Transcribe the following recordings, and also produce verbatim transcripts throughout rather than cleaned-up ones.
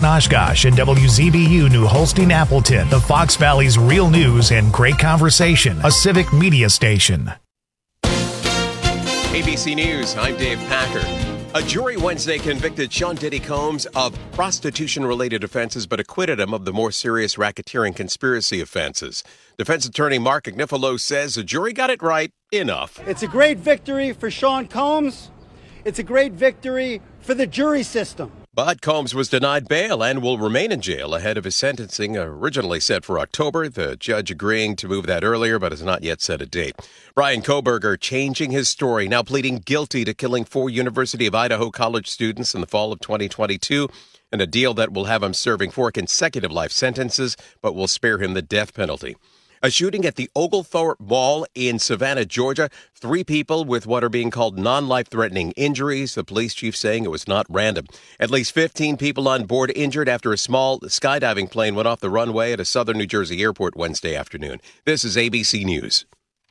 Oshkosh and W Z B U New Holstein Appleton, the Fox Valley's real news and great conversation, a civic media station. A B C News, I'm Dave Packer. A jury Wednesday convicted Sean Diddy Combs of prostitution-related offenses but acquitted him of the more serious racketeering conspiracy offenses. Defense attorney Mark Agnifilo says the jury got it right enough. It's a great victory for Sean Combs. It's a great victory for the jury system. But Combs was denied bail and will remain in jail ahead of his sentencing, originally set for October. The judge agreeing to move that earlier, but has not yet set a date. Brian Koberger changing his story, now pleading guilty to killing four University of Idaho college students in the fall of twenty twenty-two, and a deal that will have him serving four consecutive life sentences, but will spare him the death penalty. A shooting at the Oglethorpe Mall in Savannah, Georgia. Three people with what are being called non-life-threatening injuries. The police chief saying it was not random. At least fifteen people on board injured after a small skydiving plane went off the runway at a southern New Jersey airport Wednesday afternoon. This is A B C News.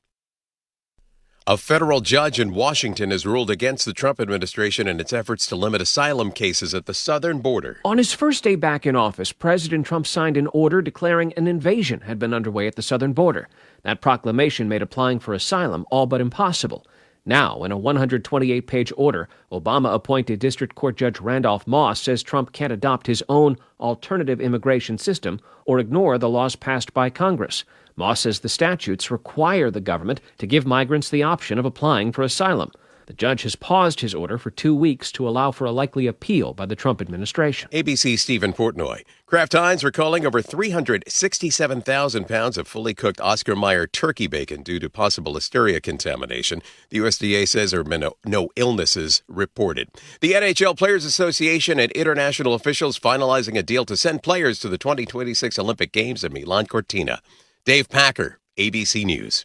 A federal judge in Washington has ruled against the Trump administration in its efforts to limit asylum cases at the southern border. On his first day back in office, President Trump signed an order declaring an invasion had been underway at the southern border. That proclamation made applying for asylum all but impossible. Now, in a one hundred twenty-eight page order, Obama-appointed District Court Judge Randolph Moss says Trump can't adopt his own alternative immigration system or ignore the laws passed by Congress. Moss says the statutes require the government to give migrants the option of applying for asylum. The judge has paused his order for two weeks to allow for a likely appeal by the Trump administration. A B C's Stephen Portnoy. Kraft Heinz recalling over three hundred sixty-seven thousand pounds of fully cooked Oscar Mayer turkey bacon due to possible listeria contamination. The U S D A says there have been no, no illnesses reported. The N H L Players Association and international officials finalizing a deal to send players to the twenty twenty-six Olympic Games in Milan Cortina. Dave Packer, A B C News.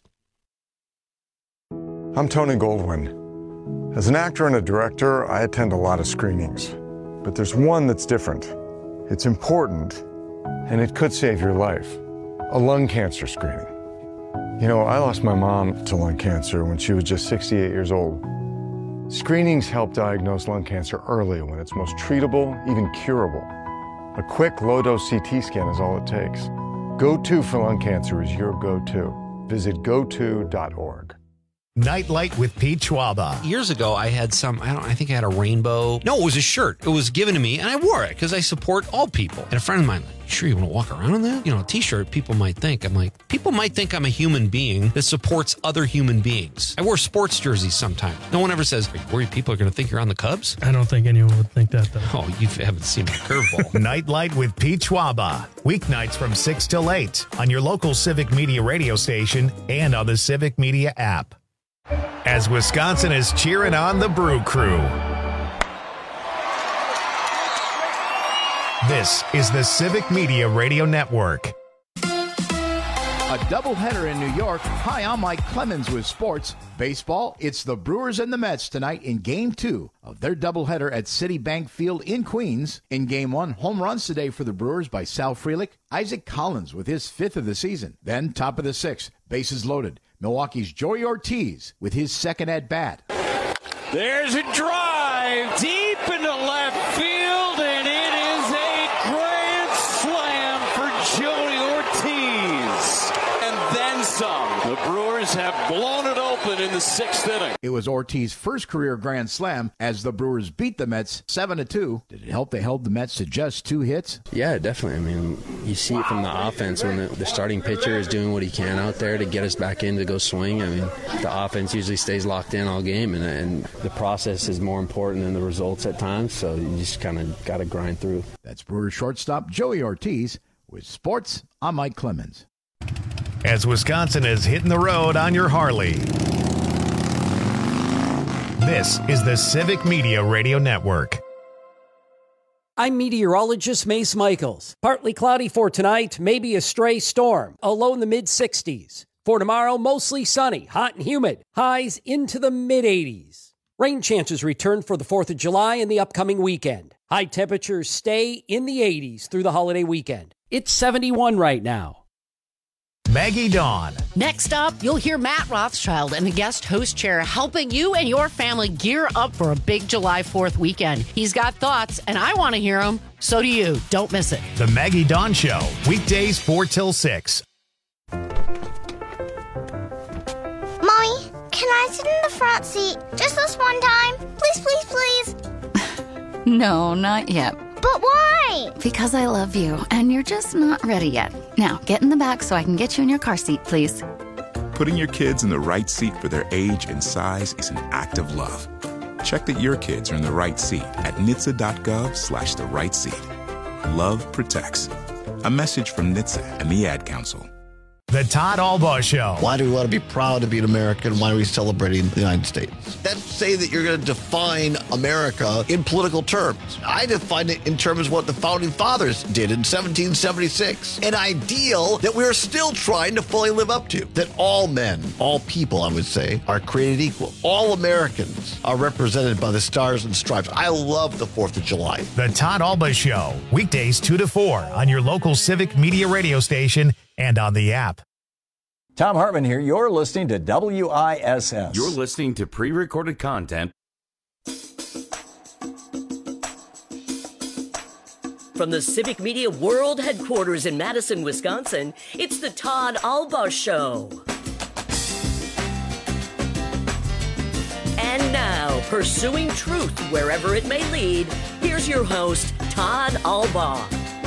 I'm Tony Goldwyn. As an actor and a director, I attend a lot of screenings. But there's one that's different. It's important, and it could save your life. A lung cancer screening. You know, I lost my mom to lung cancer when she was just sixty-eight years old. Screenings help diagnose lung cancer early when it's most treatable, even curable. A quick, low-dose C T scan is all it takes. Go To for lung cancer is your go-to. Visit go to dot org. Nightlight with Pete Schwaba. Years ago, I had some, I don't I think I had a rainbow. No, it was a shirt. It was given to me, and I wore it because I support all people. And a friend of mine, like, sure you want to walk around in that? You know, a t-shirt, people might think. I'm like, people might think I'm a human being that supports other human beings. I wear sports jerseys sometimes. No one ever says, are you worried people are going to think you're on the Cubs? I don't think anyone would think that, though. Oh, you haven't seen my curveball. Nightlight with Pete Schwaba. Weeknights from six till eight on your local Civic Media radio station and on the Civic Media app. As Wisconsin is cheering on the Brew Crew. This is the Civic Media Radio Network. A doubleheader in New York. Hi, I'm Mike Clemens with sports. Baseball, it's the Brewers and the Mets tonight in Game two of their doubleheader at Citibank Field in Queens. In Game one, home runs today for the Brewers by Sal Frelick, Isaac Collins with his fifth of the season. Then, top of the sixth, bases loaded. Milwaukee's Joey Ortiz with his second at-bat. There's a drive deep into left field, and it is a grand slam for Joey Ortiz. And then some. The Brewers have blown it open in the sixth inning. It was Ortiz's first career grand slam as the Brewers beat the Mets seven to two. Did it help they held the Mets to just two hits? Yeah, definitely. I mean, you see it from the offense when the, the starting pitcher is doing what he can out there to get us back in to go swing. I mean, the offense usually stays locked in all game, and, and the process is more important than the results at times, so you just kind of got to grind through. That's Brewers shortstop Joey Ortiz. With sports, I'm Mike Clemens. As Wisconsin is hitting the road on your Harley. This is the Civic Media Radio Network. I'm meteorologist Mace Michaels. Partly cloudy for tonight, maybe a stray storm, a low in the mid sixties. For tomorrow, mostly sunny, hot and humid, highs into the mid eighties. Rain chances return for the fourth of July and the upcoming weekend. High temperatures stay in the eighties through the holiday weekend. It's seventy-one right now. Maggie Dawn. Next up, you'll hear Matt Rothschild in the guest host chair helping you and your family gear up for a big July fourth weekend. He's got thoughts, and I want to hear them. So do you. Don't miss it. The Maggie Dawn Show, weekdays four till six. Mommy, can I sit in the front seat just this one time? Please, please, please. No, not yet. But why? Because I love you, and you're just not ready yet. Now, get in the back so I can get you in your car seat, please. Putting your kids in the right seat for their age and size is an act of love. Check that your kids are in the right seat at N H T S A dot gov slash the right seat. Love protects. A message from N H T S A and the Ad Council. The Todd Albaugh Show. Why do we want to be proud to be an American? Why are we celebrating the United States? That's say that you're going to define America in political terms. I define it in terms of what the Founding Fathers did in seventeen seventy-six. An ideal that we're still trying to fully live up to. That all men, all people, I would say, are created equal. All Americans are represented by the stars and stripes. I love the fourth of July. The Todd Albaugh Show, weekdays two to four on your local Civic Media radio station and on the app. Tom Hartman here. You're listening to W I S S. You're listening to pre-recorded content. From the Civic Media World Headquarters in Madison, Wisconsin, it's the Todd Albaugh Show. And now, pursuing truth wherever it may lead, here's your host, Todd Albaugh.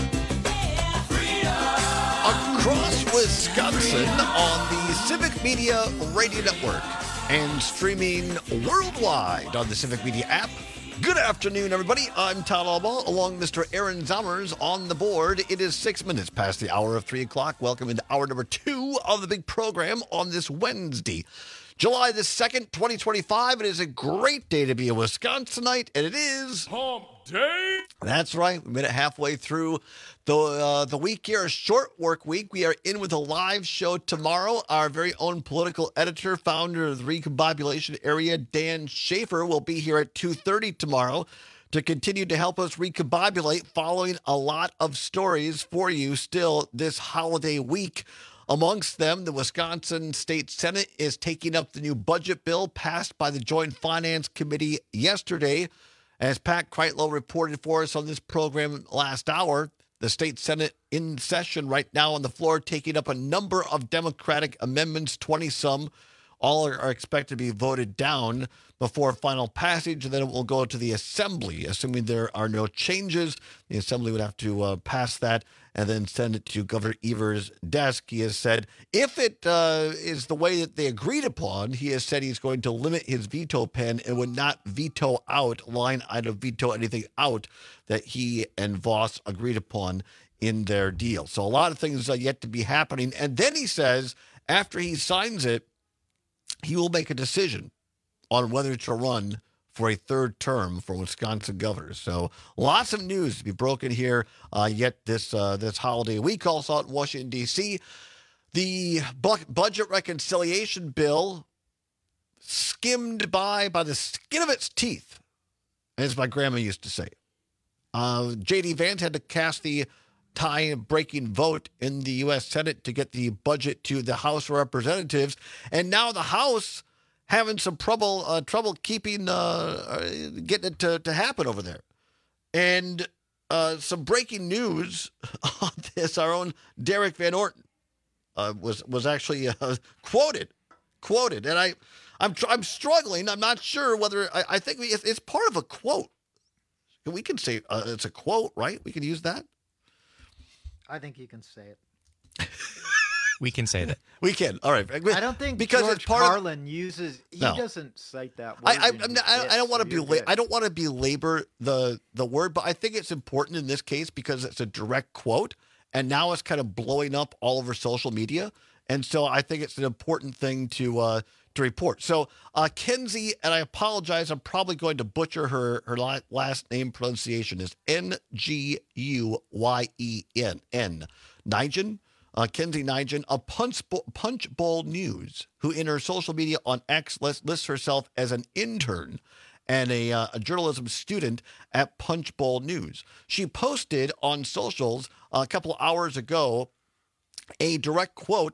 Across Wisconsin on the Civic Media Radio Network and streaming worldwide on the Civic Media app. Good afternoon, everybody. I'm Todd Albaugh, along Mister Aaron Zommers on the board. It is six minutes past the hour of three o'clock. Welcome into hour number two of the big program on this Wednesday, July the second, twenty twenty-five. It is a great day to be a Wisconsinite, and it is Hump Day. That's right. We made it halfway through the uh, the week here, a short work week. We are in with a live show tomorrow. Our very own political editor, founder of the Recombobulation Area, Dan Schaefer, will be here at two thirty tomorrow to continue to help us recombobulate, following a lot of stories for you still this holiday week. Amongst them, the Wisconsin State Senate is taking up the new budget bill passed by the Joint Finance Committee yesterday. As Pat Kreitlow reported for us on this program last hour, the state Senate in session right now on the floor, taking up a number of Democratic amendments, twenty-some. All are, are expected to be voted down before final passage, and then it will go to the Assembly. Assuming there are no changes, the Assembly would have to uh, pass that and then send it to Governor Evers' desk. He has said if it uh, is the way that they agreed upon, he has said he's going to limit his veto pen and would not veto out, line item veto anything out that he and Voss agreed upon in their deal. So a lot of things are yet to be happening. And then he says after he signs it, he will make a decision on whether to run for a third term for Wisconsin governor. So lots of news to be broken here uh, yet this uh, this holiday week. Also out in Washington, D C, the bu- budget reconciliation bill skimmed by by the skin of its teeth, as my grandma used to say. Uh, J D. Vance had to cast the tie-breaking vote in the U S Senate to get the budget to the House of Representatives, and now the House having some trouble uh, trouble keeping uh, getting it to, to happen over there. And uh, some breaking news on this: our own Derek Van Orton uh, was was actually uh, quoted quoted, and I I'm I'm struggling. I'm not sure whether I, I think we, it's, it's part of a quote. We can say uh, it's a quote, right? We can use that. I think you can say it. We can say that. We can. All right. I don't think because George it's part Carlin of, uses. He no. doesn't cite that word. I, I, I'm not, I, I don't want to be. La- I don't want to belabor the the word, but I think it's important in this case because it's a direct quote, and now it's kind of blowing up all over social media, and so I think it's an important thing to uh, to report. So uh, Kenzie, and I apologize, I'm probably going to butcher her her last name pronunciation. Is N G U Y E N N Nigel. Uh, Kenzie Nigel of Punch Bowl, Punch Bowl News, who in her social media on X lists, lists herself as an intern and a, uh, a journalism student at Punch Bowl News. She posted on socials a couple hours ago a direct quote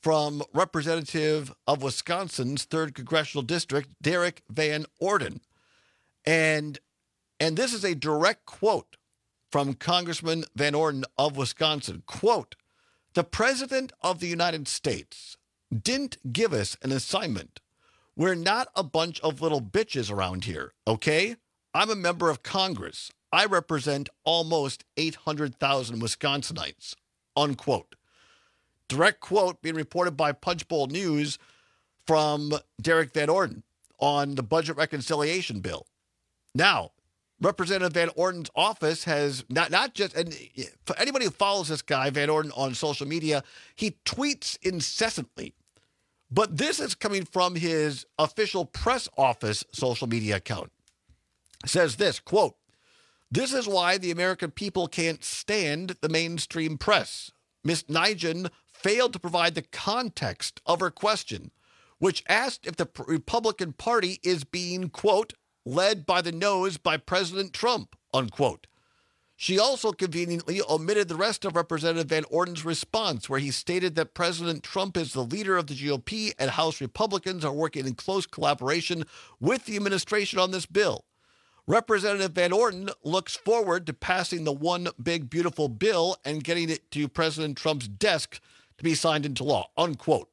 from Representative of Wisconsin's third Congressional District, Derek Van Orden. And, and this is a direct quote from Congressman Van Orden of Wisconsin. Quote, "The President of the United States didn't give us an assignment. We're not a bunch of little bitches around here, okay? I'm a member of Congress. I represent almost eight hundred thousand Wisconsinites," unquote. Direct quote being reported by Punchbowl News from Derek Van Orden on the budget reconciliation bill. Now, Representative Van Orden's office has not, not just, and for anybody who follows this guy, Van Orden, on social media, he tweets incessantly. But this is coming from his official press office social media account. It says this, quote, "This is why the American people can't stand the mainstream press. Miz Nugent failed to provide the context of her question, which asked if the Republican Party is being, quote, led by the nose by President Trump, unquote. She also conveniently omitted the rest of Representative Van Orden's response, where he stated that President Trump is the leader of the G O P and House Republicans are working in close collaboration with the administration on this bill. Representative Van Orden looks forward to passing the one big beautiful bill and getting it to President Trump's desk to be signed into law," unquote.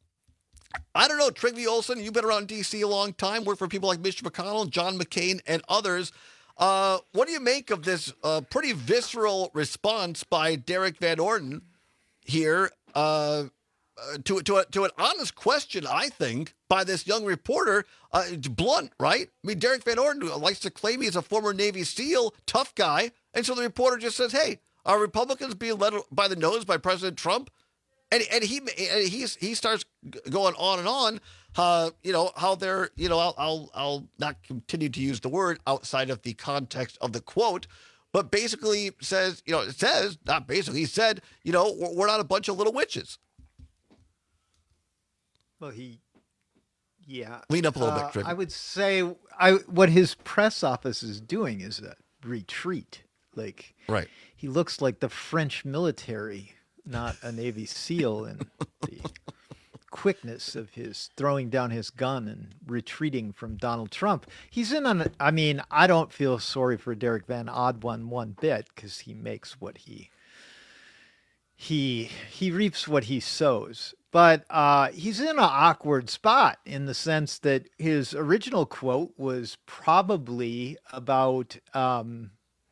I don't know, Trygve Olsen, you've been around D C a long time, worked for people like Mitch McConnell, John McCain, and others. Uh, what do you make of this uh, pretty visceral response by Derek Van Orden here uh, uh, to, to, a, to an honest question, I think, by this young reporter? Uh, it's blunt, right? I mean, Derek Van Orden likes to claim he's a former Navy SEAL, tough guy, and so the reporter just says, hey, are Republicans being led by the nose by President Trump? And and he and he's, he starts going on and on, uh, you know, how they're, you know, I'll, I'll I'll not continue to use the word outside of the context of the quote, but basically says, you know, it says, not basically, he said, you know, we're, we're not a bunch of little witches. Well, he, yeah. Lean up a little uh, bit, Trygve. I would say I what his press office is doing is a retreat. Like, right. He looks like the French military, not a Navy SEAL, in the quickness of his throwing down his gun and retreating from Donald Trump. He's in on, I mean, I don't feel sorry for Derek Van Orden one bit, because he makes what he, he, he reaps what he sows. But uh, he's in an awkward spot in the sense that his original quote was probably about um,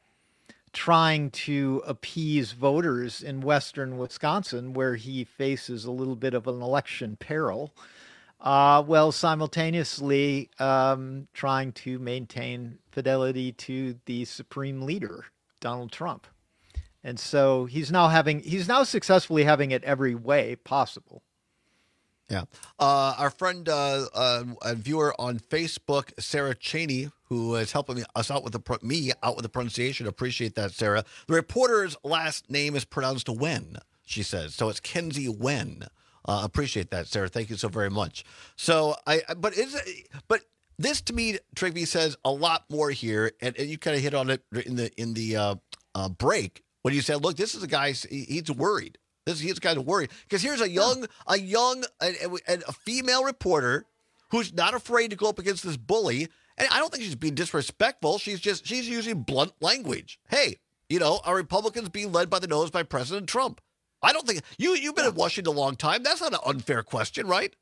trying to appease voters in western Wisconsin, where he faces a little bit of an election peril, uh, while simultaneously um, trying to maintain fidelity to the supreme leader, Donald Trump. And so he's now having, he's now successfully having it every way possible. Yeah. Uh, our friend, uh, uh, a viewer on Facebook, Sarah Cheney, who is helping me, us out with the me out with the pronunciation. Appreciate that, Sarah. The reporter's last name is pronounced Wen, she says. So it's Kenzie Wen. Uh, appreciate that, Sarah. Thank you so very much. So I, but is it, but this to me, Trygve, says a lot more here, and, and you kind of hit on it in the in the uh, uh, break when you said, "Look, this is a guy. He's worried." This he's kind of worried because here's a young, a young, a, a, a female reporter who's not afraid to go up against this bully, and I don't think she's being disrespectful. She's just she's using blunt language. Hey, you know, are Republicans being led by the nose by President Trump? I don't think you you've been in Washington a long time. That's not an unfair question, right?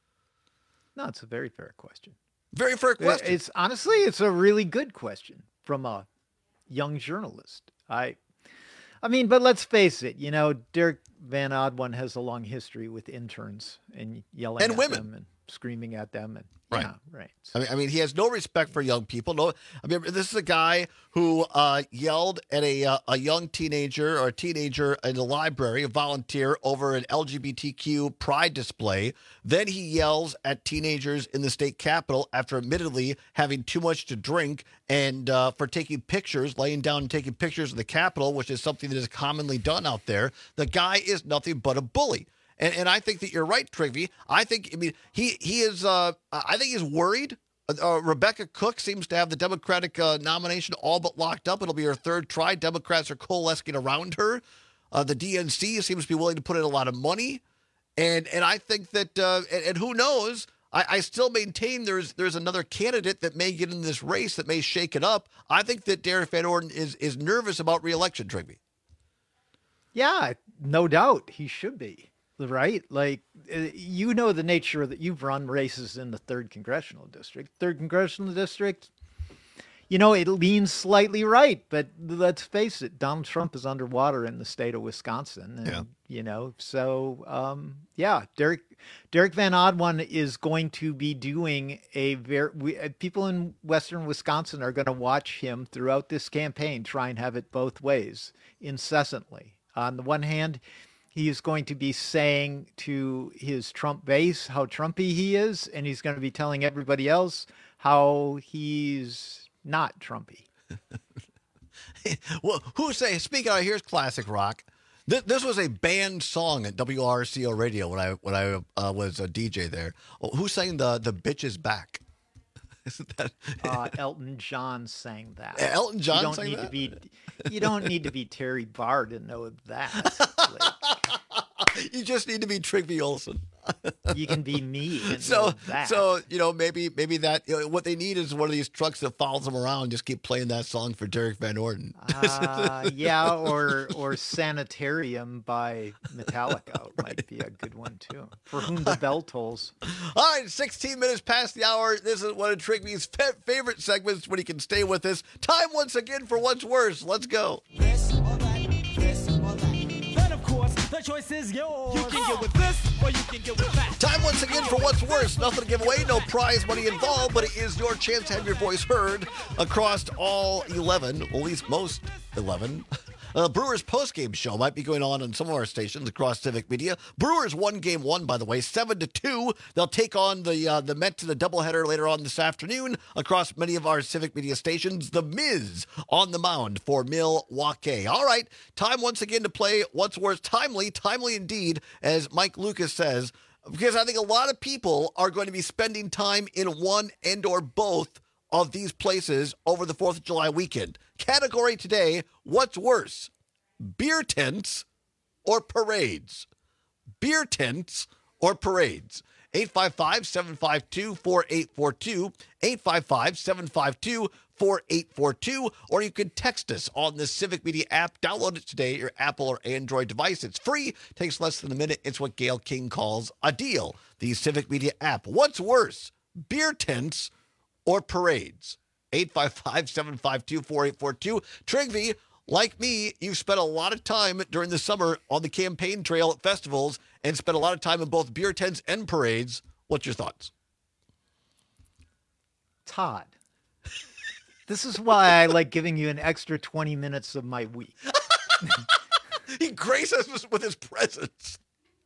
No, it's a very fair question. Very fair question. It's honestly, it's a really good question from a young journalist. I. I mean, but let's face it, you know, Derek Van Orden has a long history with interns and yelling and at women. them and screaming at them. And right. Yeah, right. I mean, I mean, he has no respect for young people. No, I mean, this is a guy who uh, yelled at a uh, a young teenager or a teenager in the library, a volunteer, over an L G B T Q pride display. Then he yells at teenagers in the state capitol after admittedly having too much to drink and uh, for taking pictures, laying down and taking pictures of the Capitol, which is something that is commonly done out there. The guy is nothing but a bully. And and I think that you're right, Trygve. I think, I mean, he, he is, uh, I think he's worried. Uh, Rebecca Cook seems to have the Democratic uh, nomination all but locked up. It'll be her third try. Democrats are coalescing around her. Uh, the D N C seems to be willing to put in a lot of money. And and I think that, uh, and, and who knows, I, I still maintain there's there's another candidate that may get in this race that may shake it up. I think that Derek Van Orden is, is nervous about re-election, Trigby. Yeah, no doubt he should be, right? Like, uh, you know the nature that you've run races in the third congressional district. Third congressional district, you know, it leans slightly right, but let's face it, Donald Trump is underwater in the state of Wisconsin. And, yeah. you know, so, um, yeah, Derek Derek Van Orden is going to be doing a very, we, people in Western Wisconsin are going to watch him throughout this campaign, try and have it both ways incessantly. On the one hand, he is going to be saying to his Trump base how Trumpy he is, and he's going to be telling everybody else how he's not Trumpy. Well, who say, speaking of, here's classic rock. This, this was a banned song at W R C O Radio when I when I uh, was a D J there. Oh, who sang the the Bitches Back? Isn't that uh, Elton John sang that? Elton John you don't sang need that? To be, you don't need to be Terry Barr to know that. Like, you just need to be Trigby Olsen. You can be me. And so, know that. so you know, maybe maybe that you know, what they need is one of these trucks that follows them around. Just keep playing that song for Derek Van Orden. uh, yeah, or or Sanitarium by Metallica might be a good one too. For Whom the Bell Tolls. All right, sixteen minutes past the hour. This is one of Trigby's fa- favorite segments when he can stay with us. Time once again for What's Worse. Let's go. This or that, this or that. Then of course the choice is yours. You can get with this or you can get with that. Time once again for What's Worse. Nothing to give away, no prize money involved, but it is your chance to have your voice heard across all eleven, or at least most eleven. Uh, Brewers postgame show might be going on on some of our stations across Civic Media. Brewers won game one, by the way, seven to two. They'll take on the uh, the Mets in a doubleheader later on this afternoon across many of our Civic Media stations. The Miz on the mound for Milwaukee. All right, time once again to play What's Worse. Timely, timely indeed, as Mike Lucas says, because I think a lot of people are going to be spending time in one and or both of these places over the fourth of July weekend. Category today, what's worse, beer tents or parades? Beer tents or parades? eight five five, seven five two, four eight four two, eight five five, seven five two, four eight four two, or you can text us on the Civic Media app. Download it today, your Apple or Android device. It's free, takes less than a minute. It's what Gail King calls a deal. The Civic Media app. What's worse, beer tents or parades? eight five five, seven five two, four eight four two. Trigby, like me, you've spent a lot of time during the summer on the campaign trail at festivals and spent a lot of time in both beer tents and parades. What's your thoughts? Todd, this is why I like giving you an extra twenty minutes of my week. He graces us with his presence.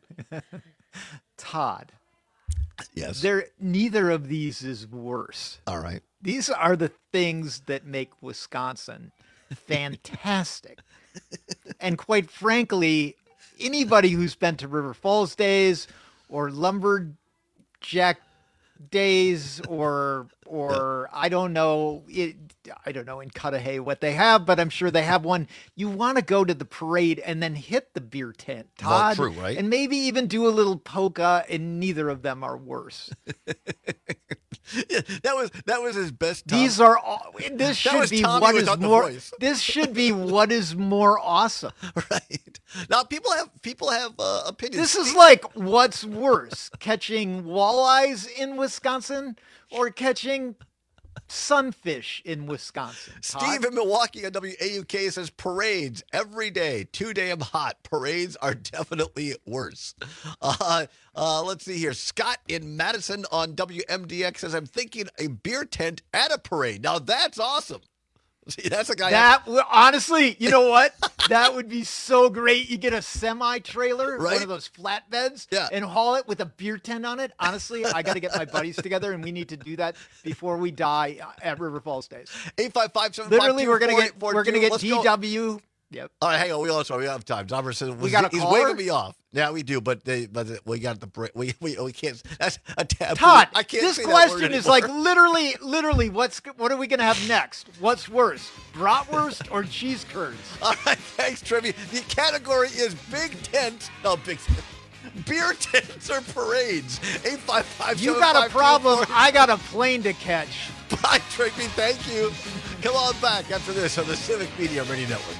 Todd. Yes. There, neither of these is worse. All right. These are the things that make Wisconsin fantastic. And quite frankly, anybody who's been to River Falls days or Lumberjack days or or I don't know it, I don't know in Cudahy what they have, but I'm sure they have one. You want to go to the parade and then hit the beer tent, Todd. Well, true, right? And maybe even do a little polka, and neither of them are worse. Yeah, that was that was his best time. These are all, this That should was be Tommy what is without the more voice. this should be what is more awesome. Right. Now people have people have uh, opinions. This is like what's worse, catching walleyes in Wisconsin or catching sunfish in Wisconsin. Todd? Steve in Milwaukee on W A U K says parades every day, too damn hot. Parades are definitely worse. Uh, uh, let's see here. Scott in Madison on W M D X says, I'm thinking a beer tent at a parade. Now that's awesome. See, that's a guy. That would- honestly, you know what? That would be so great. You get a semi trailer, Right? one of those flatbeds, Yeah. and haul it with a beer tent on it. Honestly, I got to get my buddies together, and we need to do that before we die at River Falls Days. eight five five, seven five two, Literally, we're gonna four get eight four two. we're gonna get Let's D go. W. Yep. All right, hang on. We also we have time. Zomber says We got a he's caller? waving me off. Yeah, we do, but they, but the, we got the break. We, we we can't. That's a taboo. Todd, I can't this say that question word is anymore. like literally, literally, what's what are we gonna have next? What's worse, bratwurst or cheese curds? All right, thanks, Trivia. The category is big tent. No, big. beer tents or parades. eight five five You got a problem. I got a plane to catch. Bye, Trigby. Thank you. Come on back after this on the Civic Media Radio Network.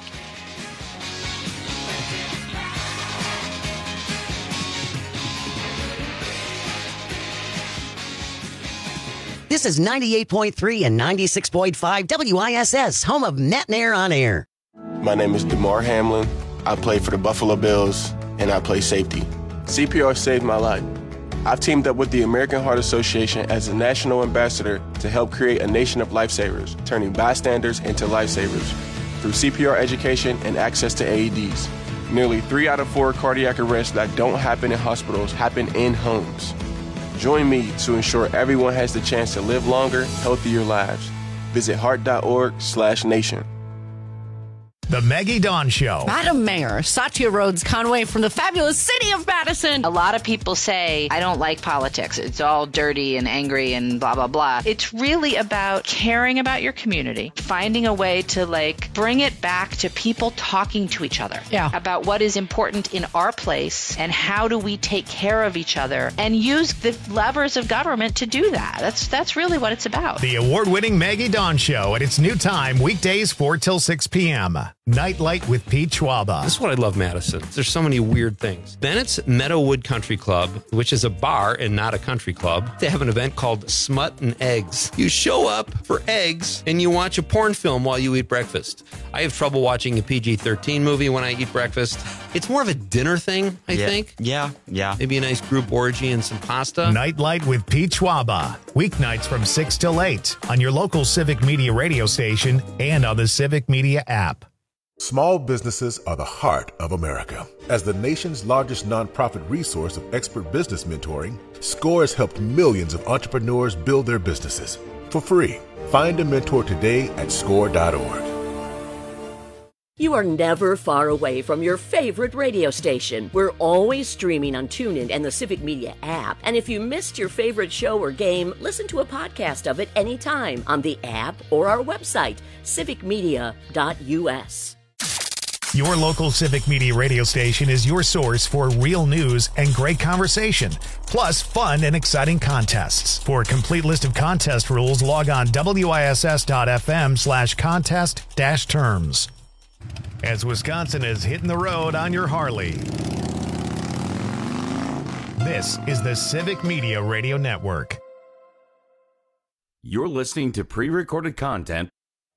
This is ninety-eight point three and ninety-six point five W I S S, home of Matt Nair on Air. My name is DeMar Hamlin. I play for the Buffalo Bills, and I play safety. C P R saved my life. I've teamed up with the American Heart Association as a national ambassador to help create a nation of lifesavers, turning bystanders into lifesavers through C P R education and access to A E Ds. Nearly three out of four cardiac arrests that don't happen in hospitals happen in homes. Join me to ensure everyone has the chance to live longer, healthier lives. Visit heart.org slash nation. The Maggie Dawn Show. Madam Mayor, Satya Rhodes Conway from the fabulous city of Madison. A lot of people say, I don't like politics. It's all dirty and angry and blah, blah, blah. It's really about caring about your community, finding a way to, like, bring it back to people talking to each other. Yeah. About what is important in our place and how do we take care of each other and use the levers of government to do that. That's, that's really what it's about. The award-winning Maggie Dawn Show at its new time, weekdays four till six p.m. Nightlight with Pete Schwaba. This is what I love, Madison. There's so many weird things. Bennett's Meadowood Country Club, which is a bar and not a country club, they have an event called Smut and Eggs. You show up for eggs and you watch a porn film while you eat breakfast. I have trouble watching a P G thirteen movie when I eat breakfast. It's more of a dinner thing, I yeah. think. Yeah, yeah. Maybe a nice group orgy and some pasta. Nightlight with Pete Schwaba. Weeknights from six till eight on your local Civic Media radio station and on the Civic Media app. Small businesses are the heart of America. As the nation's largest nonprofit resource of expert business mentoring, SCORE has helped millions of entrepreneurs build their businesses for free. Find a mentor today at score dot org. You are never far away from your favorite radio station. We're always streaming on TuneIn and the Civic Media app. And if you missed your favorite show or game, listen to a podcast of it anytime on the app or our website, civic media dot u s. Your local Civic Media radio station is your source for real news and great conversation, plus fun and exciting contests. For a complete list of contest rules, log on W I S S dot F M slash contest dash terms. As Wisconsin is hitting the road on your Harley. This is the Civic Media Radio Network. You're listening to pre-recorded content.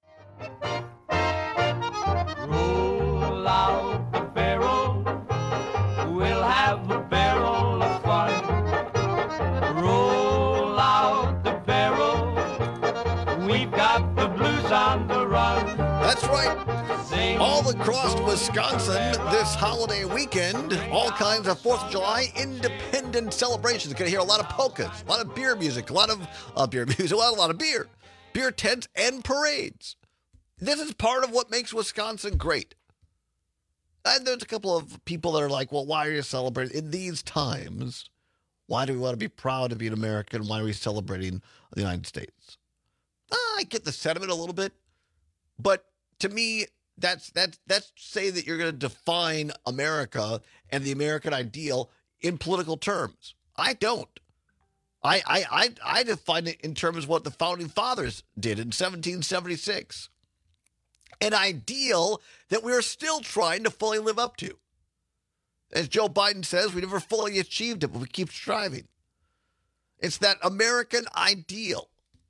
Roll out the barrel, we'll have a barrel of fun. Roll out the barrel, we've got the blues on the run. That's right. All across Wisconsin this holiday weekend, all kinds of fourth of July independent celebrations. You're going to hear a lot of polkas, a lot of beer music, a lot of uh, beer music, a lot, a lot of beer, beer tents and parades. This is part of what makes Wisconsin great. And there's a couple of people that are like, well, why are you celebrating in these times? Why do we want to be proud to be an American? Why are we celebrating the United States? Uh, I get the sentiment a little bit, but to me, that's that's that's say that you're going to define America and the American ideal in political terms. I don't. I I I, I define it in terms of what the founding fathers did in seventeen seventy-six. An ideal that we are still trying to fully live up to. As Joe Biden says, we never fully achieved it, but we keep striving. It's that American ideal.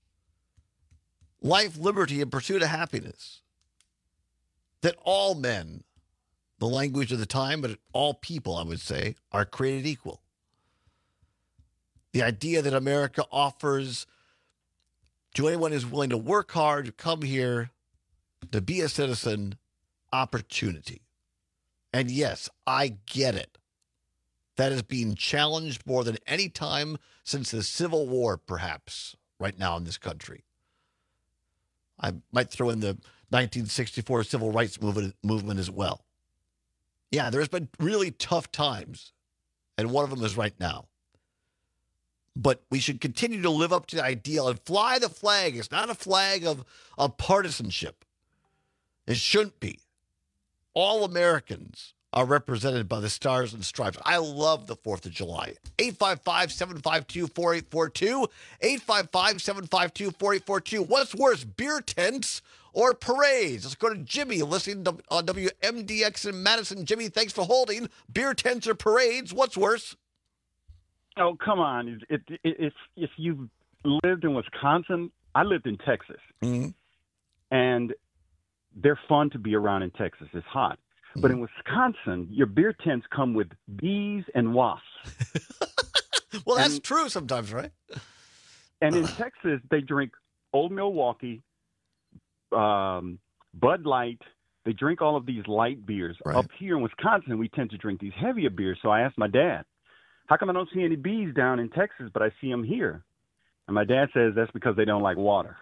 Life, liberty, and pursuit of happiness. That all men, the language of the time, but all people, I would say, are created equal. The idea that America offers to anyone who's willing to work hard, to come here, to be a citizen, opportunity. And yes, I get it. That is being challenged more than any time since the Civil War, perhaps, right now in this country. I might throw in the nineteen sixty-four civil rights movement, movement as well. Yeah, there's been really tough times, and one of them is right now. But we should continue to live up to the ideal and fly the flag. It's not a flag of, of partisanship. It shouldn't be. All Americans are represented by the Stars and Stripes. I love the fourth of July. eight five five, seven five two, four eight four two. eight five five, seven five two, four eight four two. What's worse, beer tents or parades? Let's go to Jimmy, listening to, on W M D X in Madison. Jimmy, thanks for holding. Beer tents or parades? What's worse? Oh, come on. If, if, if, if you've lived in Wisconsin, I lived in Texas. Mm-hmm. And they're fun to be around in Texas. It's hot. Mm-hmm. But in Wisconsin, your beer tents come with bees and wasps. Well, that's and, true sometimes, right? And in Texas, they drink Old Milwaukee, um, Bud Light. They drink all of these light beers. Right. Up here in Wisconsin, we tend to drink these heavier beers. So I asked my dad, how come I don't see any bees down in Texas, but I see them here? And my dad says that's because they don't like water.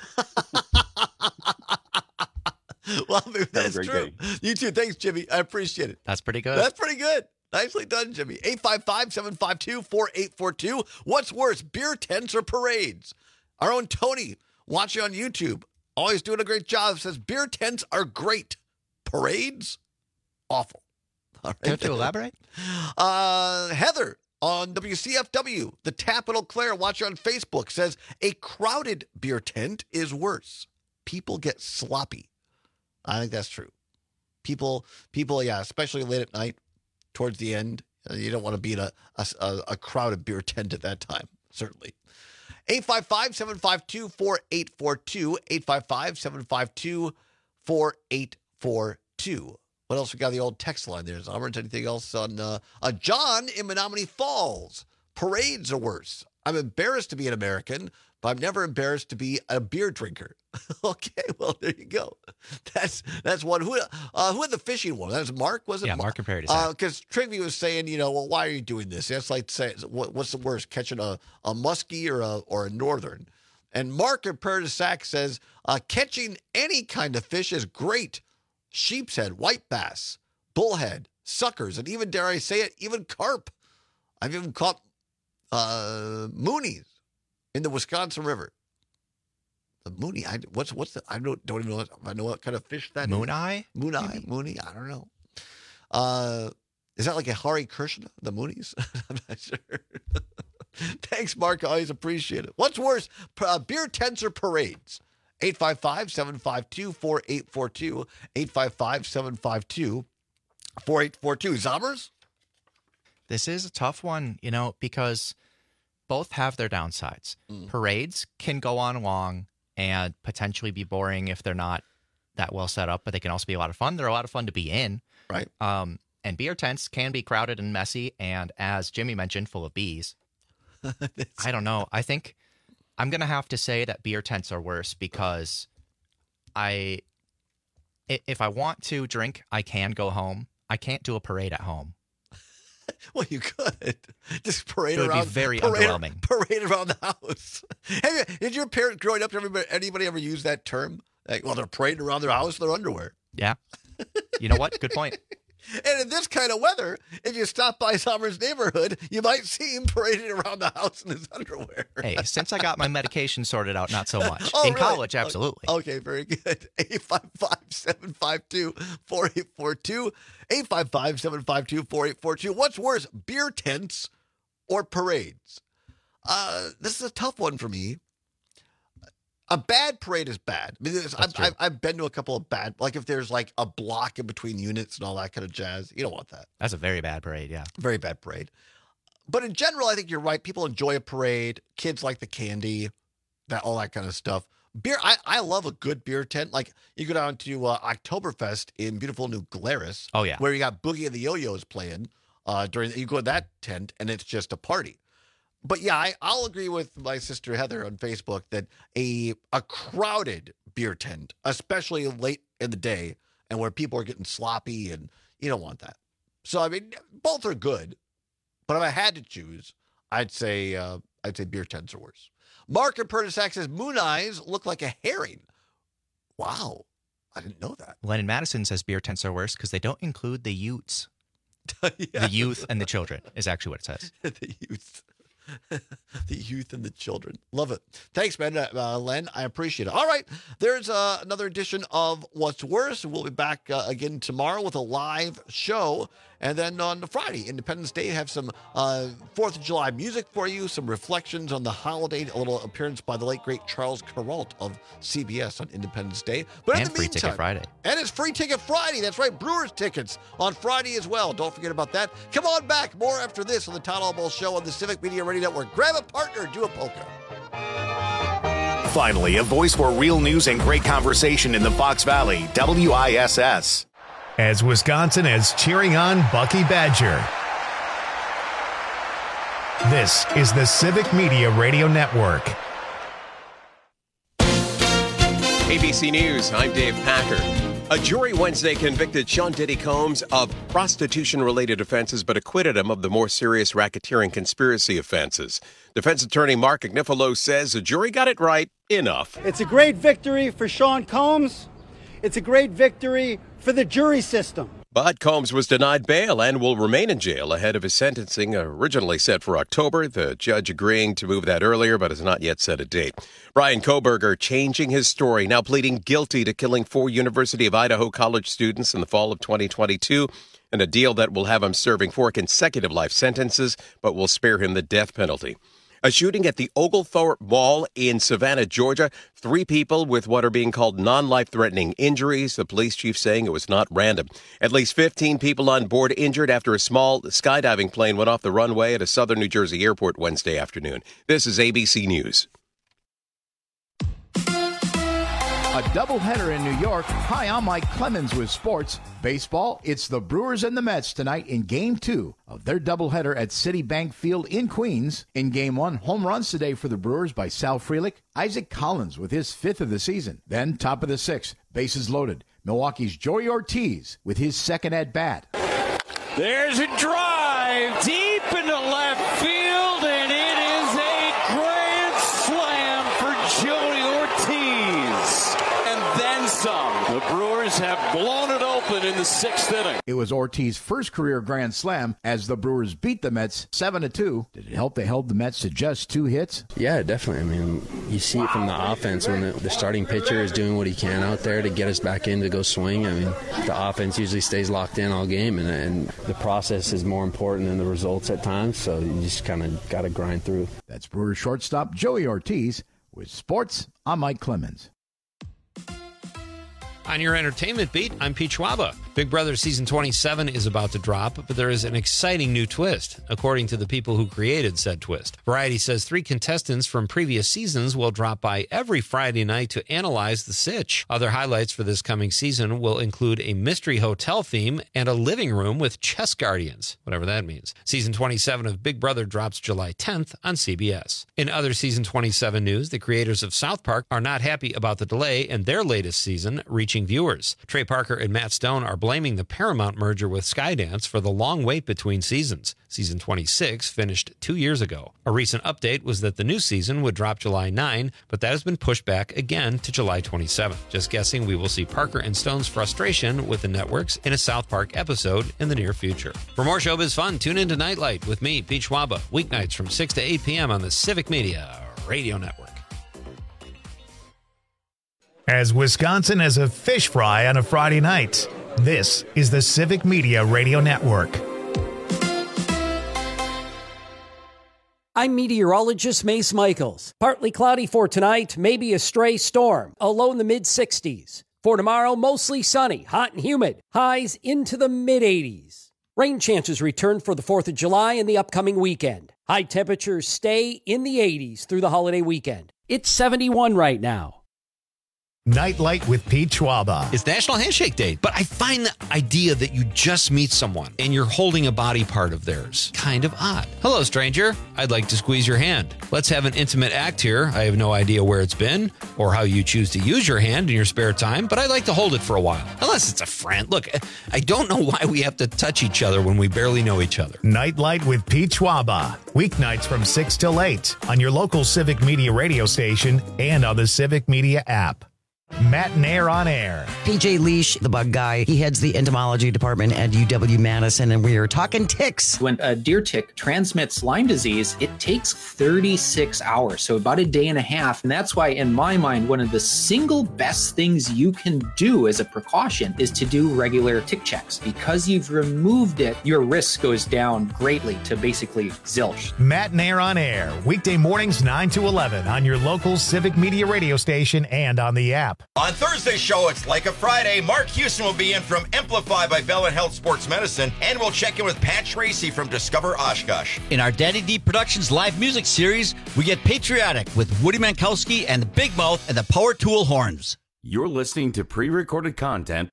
Well, maybe that's true. Day. You too. Thanks, Jimmy. I appreciate it. That's pretty good. That's pretty good. Nicely done, Jimmy. eight five five, seven five two, four eight four two. What's worse, beer tents or parades? Our own Tony, watching on YouTube, always doing a great job, says beer tents are great. Parades, awful. All right. Care to elaborate? Uh, Heather on W C F W, the Tap in Eau Claire, watching on Facebook, says a crowded beer tent is worse. People get sloppy. I think that's true. People, people, yeah, especially late at night, towards the end, you don't want to be in a, a, a crowded beer tent at that time, certainly. eight five five, seven five two, four eight four two, eight five five, seven five two, four eight four two. What else we got on the old text line there? Is anything else on uh, uh, John in Menominee Falls? Parades are worse. I'm embarrassed to be an American, but I'm never embarrassed to be a beer drinker. Okay, well, there you go. That's that's one. Who uh, who had the fishing one? That was Mark, was it? Yeah, Mark compared it. Because uh, Trigby was saying, you know, well, why are you doing this? That's like saying, what, what's the worst, catching a, a muskie or a, or a northern? And Mark compared to Sack says, uh, catching any kind of fish is great. Sheep's head, white bass, bullhead, suckers, and even, dare I say it, even carp. I've even caught uh, moonies in the Wisconsin River. The mooney, I, what's what's the? I don't don't even know. What, I know what kind of fish that moon is. Eye? Moon eye, mooney. I don't know. Uh, is that like a Hari Krishna? The moonies? I'm not sure. Thanks, Mark. I always appreciate it. What's worse, uh, beer tents or parades? eight five five, seven five two, four eight four two. eight five five, seven five two, four eight four two. Zombers? This is a tough one, you know, because both have their downsides. Mm. Parades can go on long and potentially be boring if they're not that well set up, but they can also be a lot of fun. They're a lot of fun to be in. Right. Um, and beer tents can be crowded and messy, and as Jimmy mentioned, full of bees. I don't know. I think I'm going to have to say that beer tents are worse because I, if I want to drink, I can go home. I can't do a parade at home. Well, you could just parade it would around. Be very parade, underwhelming. Parade around the house. Have you, did your parents growing up? Everybody, anybody ever use that term? Like, well, they're parading around their house in their underwear. Yeah. You know what? Good point. And in this kind of weather, if you stop by Somers neighborhood, you might see him parading around the house in his underwear. Hey, since I got my medication sorted out, not so much. Oh, in really? college, absolutely. Okay, very good. eight five five, seven five two, four eight four two. eight five five, seven five two, four eight four two. What's worse, beer tents or parades? Uh, this is a tough one for me. A bad parade is bad. I mean, I've, I've, I've been to a couple of bad, like if there's like a block in between units and all that kind of jazz. You don't want that. That's a very bad parade, yeah. Very bad parade. But in general, I think you're right. People enjoy a parade. Kids like the candy, that all that kind of stuff. Beer, I, I love a good beer tent. Like you go down to uh, Oktoberfest in beautiful New Glarus. Oh, yeah. Where you got Boogie and the Yo-Yos playing uh, during, you go to that tent and it's just a party. But yeah, I, I'll agree with my sister Heather on Facebook that a a crowded beer tent, especially late in the day and where people are getting sloppy, and you don't want that. So I mean, both are good, but if I had to choose, I'd say uh, I'd say beer tents are worse. Mark in Pertisac says moon eyes look like a herring. Wow, I didn't know that. Lennon Madison says beer tents are worse because they don't include the youths. Yeah. The youth and the children is actually what it says. The youth. The youth and the children. Love it. Thanks, man. Uh, Len, I appreciate it. All right. There's uh, another edition of What's Worse. We'll be back uh, again tomorrow with a live show. And then on Friday, Independence Day, have some uh, fourth of July music for you, some reflections on the holiday, a little appearance by the late, great Charles Kuralt of C B S on Independence Day. But and in the Free meantime, Ticket Friday. And it's Free Ticket Friday. That's right. Brewers tickets on Friday as well. Don't forget about that. Come on back. More after this on the Todd Albaugh Show on the Civic Media Radio Network. Grab a partner. Do a polka. Finally, a voice for real news and great conversation in the Fox Valley, W I S S. As Wisconsin is cheering on Bucky Badger. This is the Civic Media Radio Network. A B C News, I'm Dave Packer. A jury Wednesday convicted Sean Diddy Combs of prostitution-related offenses, but acquitted him of the more serious racketeering conspiracy offenses. Defense attorney Mark Agnifilo says the jury got it right enough. It's a great victory for Sean Combs. It's a great victory for the jury system. But Combs was denied bail and will remain in jail ahead of his sentencing, originally set for October. The judge agreeing to move that earlier, but has not yet set a date. Brian Koberger changing his story, now pleading guilty to killing four University of Idaho college students in the fall of twenty twenty-two, and a deal that will have him serving four consecutive life sentences, but will spare him the death penalty. A shooting at the Oglethorpe Mall in Savannah, Georgia. Three people with what are being called non-life-threatening injuries. The police chief saying it was not random. At least fifteen people on board injured after a small skydiving plane went off the runway at a southern New Jersey airport Wednesday afternoon. This is A B C News. A doubleheader in New York. Hi, I'm Mike Clemens with sports. Baseball, it's the Brewers and the Mets tonight in Game two of their doubleheader at Citibank Field in Queens. In Game one, home runs today for the Brewers by Sal Frelick, Isaac Collins with his fifth of the season. Then, top of the sixth, bases loaded. Milwaukee's Joey Ortiz with his second at-bat. There's a drive deep into left field, and it is a grand slam for Joey Ortiz. And then some. The Brewers have blown it open in the sixth inning. It was Ortiz's first career grand slam as the Brewers beat the Mets seven to two. Did it help they held the Mets to just two hits? Yeah, definitely. I mean, you see it from the offense when the, the starting pitcher is doing what he can out there to get us back in to go swing. I mean, the offense usually stays locked in all game, and, and the process is more important than the results at times, so you just kind of got to grind through. That's Brewers shortstop Joey Ortiz. With sports, I'm Mike Clemens. On your entertainment beat, I'm Pete Schwaba. Big Brother Season twenty-seven is about to drop, but there is an exciting new twist, according to the people who created said twist. Variety says three contestants from previous seasons will drop by every Friday night to analyze the sitch. Other highlights for this coming season will include a mystery hotel theme and a living room with chess guardians, whatever that means. Season twenty-seven of Big Brother drops July tenth on C B S. In other Season twenty-seven news, the creators of South Park are not happy about the delay in their latest season reaching viewers. Trey Parker and Matt Stone are blaming the Paramount merger with Skydance for the long wait between seasons. Season twenty-six finished two years ago. A recent update was that the new season would drop July ninth, but that has been pushed back again to July twenty-seventh. Just guessing we will see Parker and Stone's frustration with the networks in a South Park episode in the near future. For more showbiz fun, tune into Nightlight with me, Pete Schwaba, weeknights from six to eight p.m. on the Civic Media Radio Network. As Wisconsin has a fish fry on a Friday night, this is the Civic Media Radio Network. I'm meteorologist Mace Michaels. Partly cloudy for tonight, maybe a stray storm. A low in the mid sixties. For tomorrow, mostly sunny, hot and humid. Highs into the mid eighties. Rain chances return for the fourth of July and the upcoming weekend. High temperatures stay in the eighties through the holiday weekend. It's seventy-one right now. Nightlight with Pete Schwaba. It's National Handshake Day, but I find the idea that you just meet someone and you're holding a body part of theirs kind of odd. Hello, stranger. I'd like to squeeze your hand. Let's have an intimate act here. I have no idea where it's been or how you choose to use your hand in your spare time, but I'd like to hold it for a while. Unless it's a friend. Look, I don't know why we have to touch each other when we barely know each other. Nightlight with Pete Schwaba. Weeknights from six till eight on your local Civic Media radio station and on the Civic Media app. Matt Nair on air. P J Leash, the bug guy, he heads the entomology department at U W Madison, and we are talking ticks. When a deer tick transmits Lyme disease, it takes thirty-six hours, so about a day and a half. And that's why, in my mind, one of the single best things you can do as a precaution is to do regular tick checks. Because you've removed it, your risk goes down greatly to basically zilch. Matt Nair on air, weekday mornings nine to eleven on your local Civic Media radio station and on the app. On Thursday's show, it's like a Friday. Mark Houston will be in from Amplify by Bell and Health Sports Medicine, and we'll check in with Pat Tracy from Discover Oshkosh. In our Daddy D Productions live music series, we get patriotic with Woody Mankowski and the Big Mouth and the Power Tool Horns. You're listening to pre-recorded content.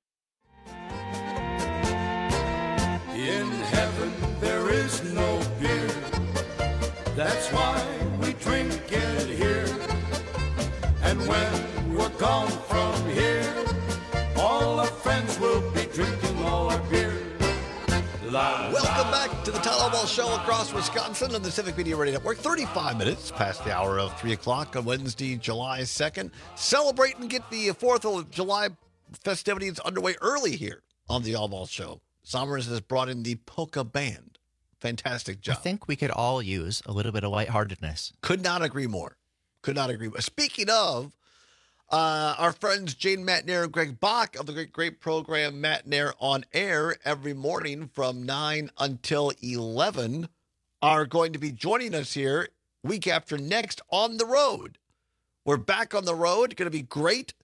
In heaven there is no beer. That's why we drink it here. And when we're gone from here, all our friends will be drinking all our beer. La, Welcome back to the Town Hall Ball Show across Wisconsin on the Civic Media Radio Network. thirty-five minutes past the hour of three o'clock on Wednesday, July second. Celebrate and get the fourth of July festivities underway early here on the All Ball Show. Somers has brought in the polka band. Fantastic job. I think we could all use a little bit of lightheartedness. Could not agree more. Could not agree more. Speaking of, uh, our friends Jane Matt Nair and Greg Bach of the great, great program Matt Nair on Air every morning from nine until eleven are going to be joining us here week after next on the road. We're back on the road. Going to be great.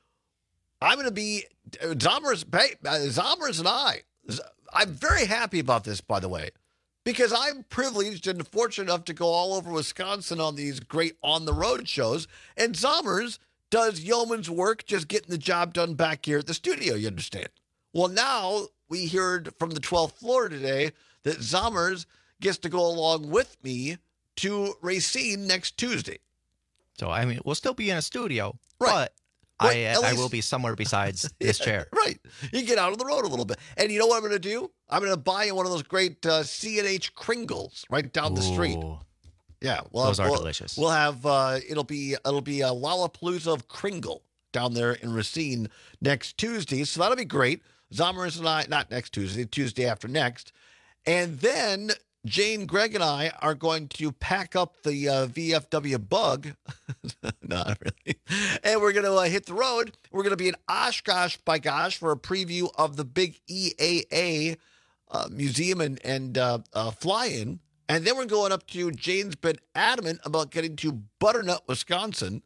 I'm going to be, Zomers, Zomers and I, I'm very happy about this, by the way, because I'm privileged and fortunate enough to go all over Wisconsin on these great on-the-road shows, and Zomers does yeoman's work just getting the job done back here at the studio, you understand? Well, now we heard from the twelfth floor today that Zomers gets to go along with me to Racine next Tuesday. So, I mean, we'll still be in a studio, right. but Well, I, at I least- will be somewhere besides this chair. Right. You get out on the road a little bit. And you know what I'm going to do? I'm going to buy you one of those great uh, C and H Kringles right down the street. Ooh. Yeah, well, Those are we'll, delicious. We'll have uh, it'll be it'll be a Lollapalooza of Kringle down there in Racine next Tuesday, so that'll be great. Zomers and I, not next Tuesday, Tuesday after next, and then Jane, Greg, and I are going to pack up the uh, V F W Bug, not really, and we're going to uh, hit the road. We're going to be in Oshkosh by gosh for a preview of the big E A A uh, museum and and uh, uh, fly-in. And then we're going up to, Jane's been adamant about getting to Butternut, Wisconsin.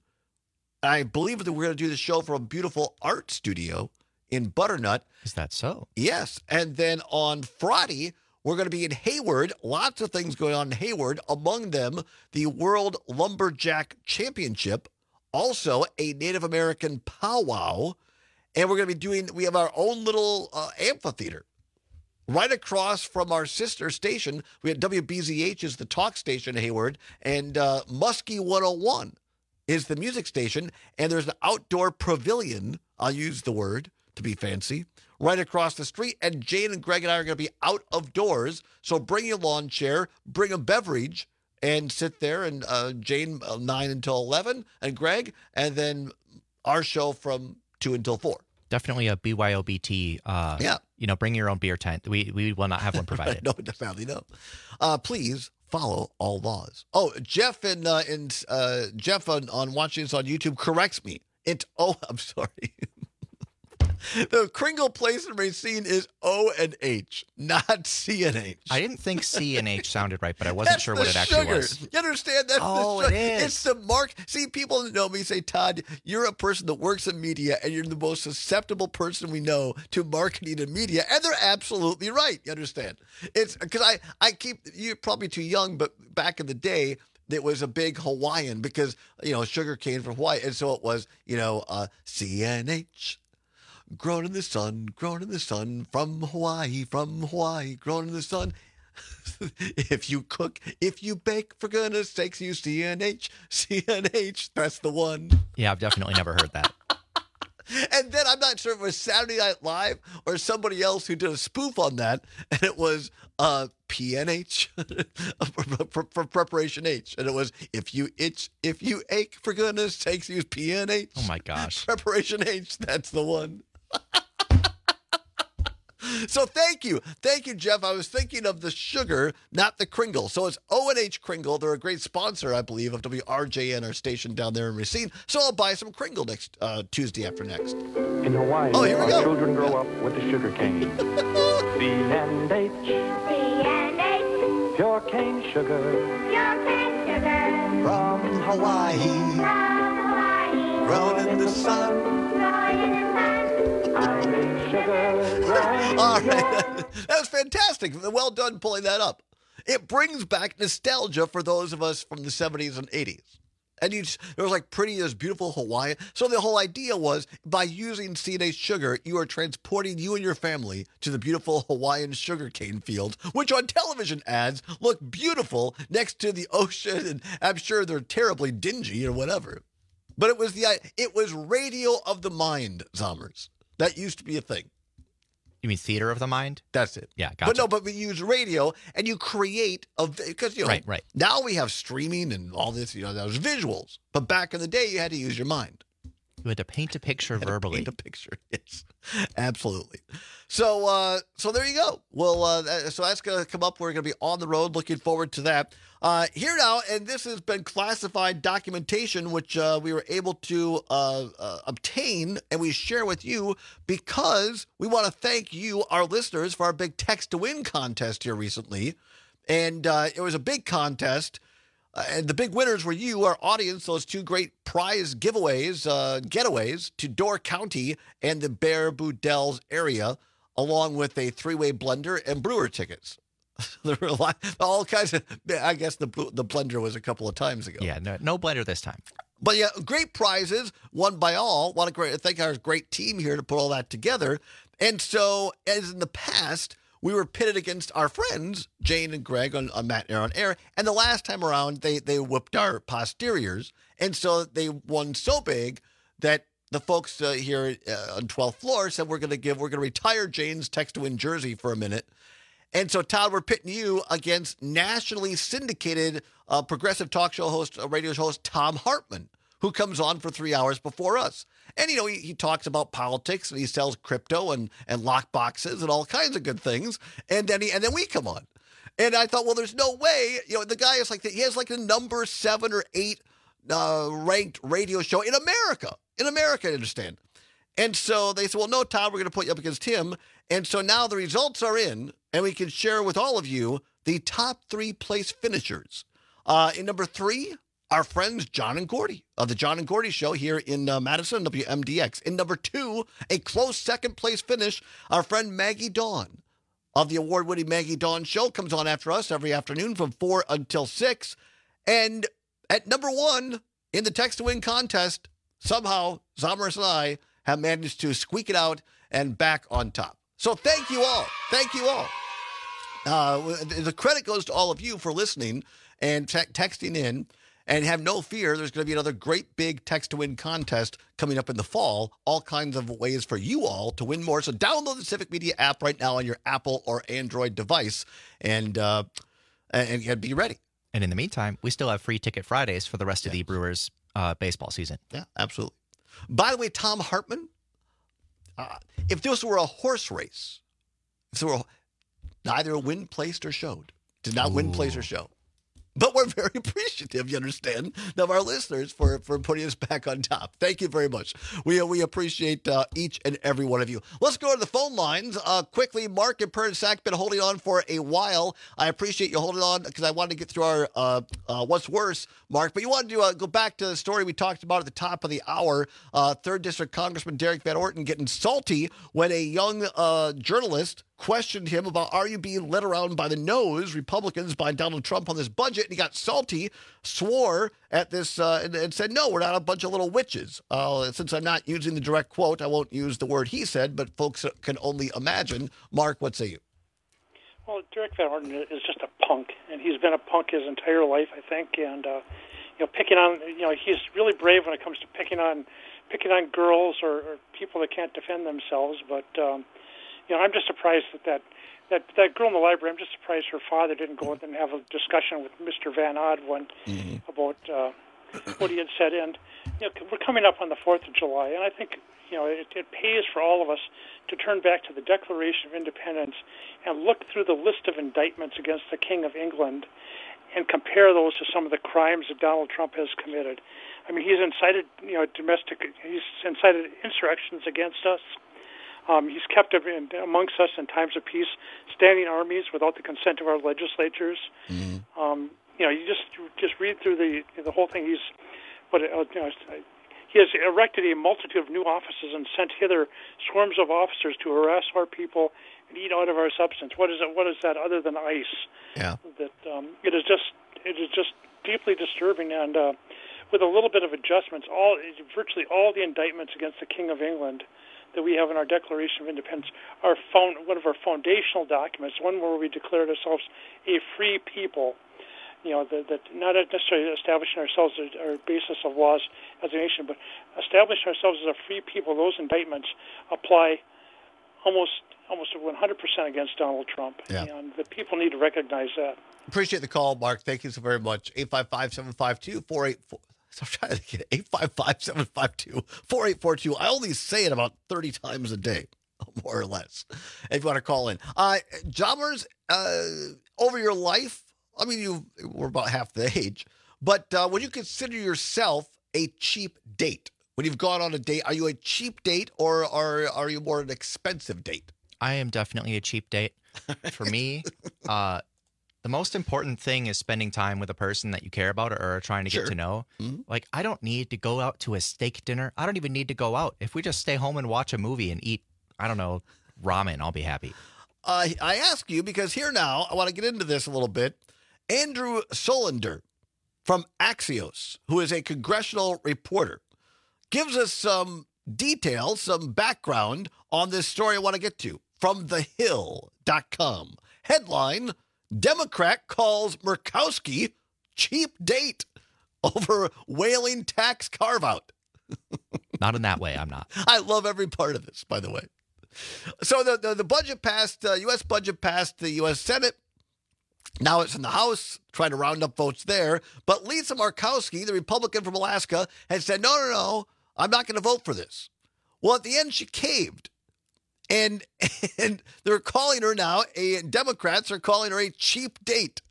I believe that we're going to do the show from a beautiful art studio in Butternut. Is that so? Yes. And then on Friday, we're going to be in Hayward. Lots of things going on in Hayward. Among them, the World Lumberjack Championship. Also, a Native American powwow. And we're going to be doing, we have our own little uh, amphitheater. Right across from our sister station, we have W B Z H is the talk station in Hayward, and uh, Muskie one oh one is the music station, and there's an outdoor pavilion, I'll use the word to be fancy, right across the street, and Jane and Greg and I are going to be out of doors, so bring your lawn chair, bring a beverage, and sit there, and uh, Jane, uh, nine until eleven, and Greg, and then our show from two until four. Definitely a B Y O B T. Uh, Yeah. You know, bring your own beer tent. We we will not have one provided. No, definitely no. Uh, please follow all laws. Oh, Jeff and uh, and uh, Jeff on, on watching this on YouTube corrects me. It's oh, I'm sorry. The Kringle place in Racine is O and H, not C and H. I didn't think C and H sounded right, but I wasn't That's sure the what it actually sugar. was. You understand? That's Oh, the it sugar. is. It's the mark. See, people that know me say, Todd, you're a person that works in media, and you're the most susceptible person we know to marketing and media, and they're absolutely right. You understand? It's because I, I keep, you're probably too young, but back in the day, it was a big Hawaiian because, you know, sugar cane from Hawaii. And so it was, you know, uh, C N H. Grown in the sun, grown in the sun, from Hawaii, from Hawaii, grown in the sun. If you cook, if you bake, for goodness sakes, you C N H, C N H, that's the one. Yeah, I've definitely never heard that. And then I'm not sure if it was Saturday Night Live or somebody else who did a spoof on that, and it was uh, P N H for, for Preparation H, and it was if you itch, if you ache, for goodness sakes, use P N H. Oh my gosh, Preparation H, that's the one. So thank you. Thank you, Jeff. I was thinking of the sugar, not the Kringle. So it's O and H Kringle. They're a great sponsor, I believe, of W R J N, our station down there in Racine. So I'll buy some Kringle next uh, Tuesday after next. In Hawaii, oh, here we our go. children grow up with the sugar cane. B and H. B and H. Pure cane sugar. Pure cane sugar. From Hawaii. From Hawaii. Grown in the sun. Grown in the sun. I make sugar. All right. That was fantastic. Well done pulling that up. It brings back nostalgia for those of us from the seventies and eighties. And you, there was like pretty as beautiful Hawaii. So the whole idea was by using C and H sugar, you are transporting you and your family to the beautiful Hawaiian sugarcane fields, which on television ads look beautiful next to the ocean. And I'm sure they're terribly dingy or whatever. But it was the it was radio of the mind, Zommers. That used to be a thing. You mean theater of the mind? That's it. Yeah, gotcha. But no, but we use radio and you create a because you know right, right. Now we have streaming and all this. You know, that was visuals. But back in the day, you had to use your mind. You had to paint a picture verbally. Paint a picture, yes, absolutely. So, uh, so there you go. Well, uh, so that's going to come up. We're going to be on the road. Looking forward to that. Uh, here now, and this has been classified documentation, which uh, we were able to uh, uh, obtain, and we share with you because we want to thank you, our listeners, for our big text to win contest here recently, and uh, it was a big contest. Uh, and the big winners were you, our audience, those two great prize giveaways, uh, getaways to Door County and the Bear Boudels area, along with a three-way blender and brewer tickets. There were a lot, all kinds of, I guess the the blender was a couple of times ago. Yeah, no, no blender this time. But yeah, great prizes, won by all. Want to great, thank our great team here to put all that together. And so, as in the past, we were pitted against our friends, Jane and Greg, on, on Matt and Air on Air. And the last time around, they they whooped our posteriors. And so they won so big that the folks uh, here uh, on twelfth floor said, we're going to give, we're going to retire Jane's text to win jersey for a minute. And so, Todd, we're pitting you against nationally syndicated uh, progressive talk show host, uh, radio host Thom Hartmann, who comes on for three hours before us. And, you know, he, he talks about politics and he sells crypto and, and lock boxes and all kinds of good things. And then he, and then we come on. And I thought, well, there's no way, you know, the guy is like, the, he has like a number seven or eight uh, ranked radio show in America. In America, I understand. And so they said, well, no, Todd, we're going to put you up against him. And so now the results are in, and we can share with all of you the top three place finishers. Uh, in number three, our friends John and Gordy of the John and Gordy Show here in uh, Madison, W M D X. In number two, a close second place finish, our friend Maggie Dawn of the award-winning Maggie Dawn Show comes on after us every afternoon from four until six. And at number one in the Text to Win contest, somehow Zommers and I have managed to squeak it out and back on top. So thank you all. Thank you all. Uh, the credit goes to all of you for listening and te- texting in. And have no fear, there's going to be another great big text-to-win contest coming up in the fall. All kinds of ways for you all to win more. So download the Civic Media app right now on your Apple or Android device and uh, and, and be ready. And in the meantime, we still have free ticket Fridays for the rest of the Brewers uh, baseball season. Yeah, absolutely. By the way, Thom Hartmann, uh, if this were a horse race, if there were neither win, placed, or showed, did not Ooh. win, place, or show. But we're very appreciative, you understand, of our listeners for, for putting us back on top. Thank you very much. We we appreciate uh, each and every one of you. Let's go to the phone lines. Uh, quickly, Mark and Pernisac been holding on for a while. I appreciate you holding on because I wanted to get through our uh, uh, What's Worse, Mark. But you wanted to uh, go back to the story we talked about at the top of the hour. Uh, third District Congressman Derek Van Orton getting salty when a young uh, journalist questioned him about, are you being led around by the nose, Republicans, by Donald Trump on this budget? And he got salty, swore at this, uh, and, and said, no, we're not a bunch of little witches. Uh, since I'm not using the direct quote, I won't use the word he said, but folks can only imagine. Mark, what say you? Well, Derek Van Orton is just a punk, and he's been a punk his entire life, I think. And, uh, you know, picking on, you know, he's really brave when it comes to picking on, picking on girls or, or people that can't defend themselves. But um, you know, I'm just surprised that that. That, that girl in the library, I'm just surprised her father didn't go and have a discussion with Mister Van Odd mm-hmm. about uh, what he had said. And you know, we're coming up on the fourth of July, and I think you know it, it pays for all of us to turn back to the Declaration of Independence and look through the list of indictments against the King of England and compare those to some of the crimes that Donald Trump has committed. I mean, he's incited, you know, domestic, he's incited insurrections against us. Um, he's kept in, amongst us in times of peace standing armies without the consent of our legislatures. Mm-hmm. Um, you know, you just just read through the the whole thing. He's, but uh, you know, he has erected a multitude of new offices and sent hither swarms of officers to harass our people and eat out of our substance. What is it? What is that other than ice? Yeah. That um, it is just it is just deeply disturbing. And uh, with a little bit of adjustments, all virtually all the indictments against the King of England that we have in our Declaration of Independence are found, one of our foundational documents, one where we declared ourselves a free people, you know, that, that not necessarily establishing ourselves as our basis of laws as a nation, but establishing ourselves as a free people. Those indictments apply almost almost one hundred percent against Donald Trump, yeah. and the people need to recognize that. Appreciate the call, Mark. Thank you so very much. eight five five, seven five two, four eight four So I'm trying to get eight five five, seven five two, four eight four two. I only say it about thirty times a day, more or less, if you want to call in. Uh, Jobbers, uh, over your life, I mean, you were about half the age, but uh, would you consider yourself a cheap date? When you've gone on a date, are you a cheap date or are, are you more an expensive date? I am definitely a cheap date. For me, uh, the most important thing is spending time with a person that you care about or are trying to Sure. get to know. Mhm. Like, I don't need to go out to a steak dinner. I don't even need to go out. If we just stay home and watch a movie and eat, I don't know, ramen, I'll be happy. Uh, I ask you because here now, I want to get into this a little bit. Andrew Solander from Axios, who is a congressional reporter, gives us some details, some background on this story I want to get to from the hill dot com. Headline, Democrat calls Murkowski cheap date over whaling tax carve-out. Not in that way, I'm not. I love every part of this, by the way. So the, the, the budget passed, uh, U S budget passed the U S Senate. Now it's in the House, trying to round up votes there. But Lisa Murkowski, the Republican from Alaska, has said, no, no, no, I'm not going to vote for this. Well, at the end, she caved. And and they're calling her now, a Democrats are calling her a cheap date.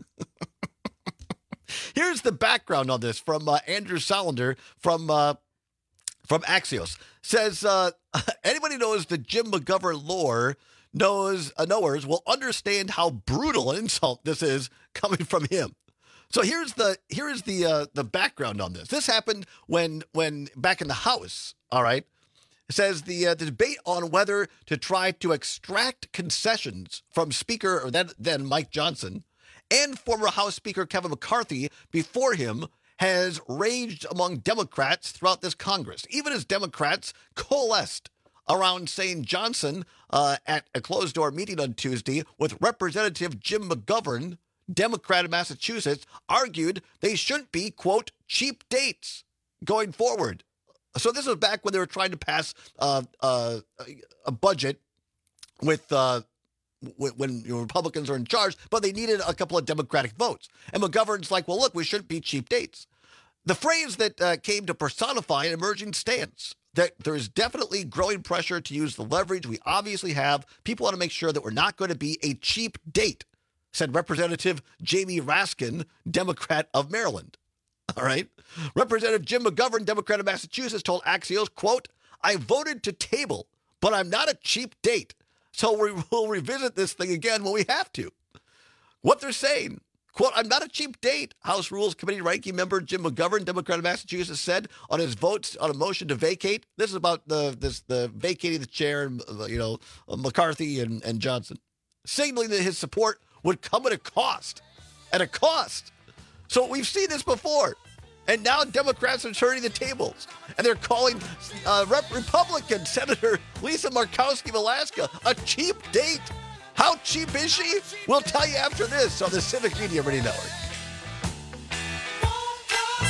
Here's the background on this from uh, Andrew Solander from uh, from Axios. Says, uh, anybody knows the Jim McGovern lore knows, uh, knowers will understand how brutal an insult this is coming from him. So here's the here is the uh, the background on this. This happened when when back in the House, all right? It says the, uh, the debate on whether to try to extract concessions from Speaker, or then, then Mike Johnson, and former House Speaker Kevin McCarthy before him has raged among Democrats throughout this Congress, even as Democrats coalesced around saying Johnson uh, at a closed-door meeting on Tuesday with Representative Jim McGovern, Democrat of Massachusetts, argued they shouldn't be, quote, cheap dates going forward. So this was back when they were trying to pass uh, uh, a budget with uh, w- when you know, Republicans are in charge, but they needed a couple of Democratic votes. And McGovern's like, well, look, we shouldn't be cheap dates. The phrase that uh, came to personify an emerging stance, that there is definitely growing pressure to use the leverage we obviously have. People want to make sure that we're not going to be a cheap date, said Representative Jamie Raskin, Democrat of Maryland. All right. Representative Jim McGovern, Democrat of Massachusetts, told Axios, quote, I voted to table, but I'm not a cheap date. So we will revisit this thing again when we have to. What they're saying, quote, I'm not a cheap date, House Rules Committee ranking member Jim McGovern, Democrat of Massachusetts, said on his votes on a motion to vacate. This is about the this the vacating the chair, you know, McCarthy and, and Johnson, signaling that his support would come at a cost, at a cost. So we've seen this before. And now Democrats are turning the tables. And they're calling uh, Rep- Republican Senator Lisa Murkowski of Alaska a cheap date. How cheap is she? We'll tell you after this on the Civic Media Radio Network.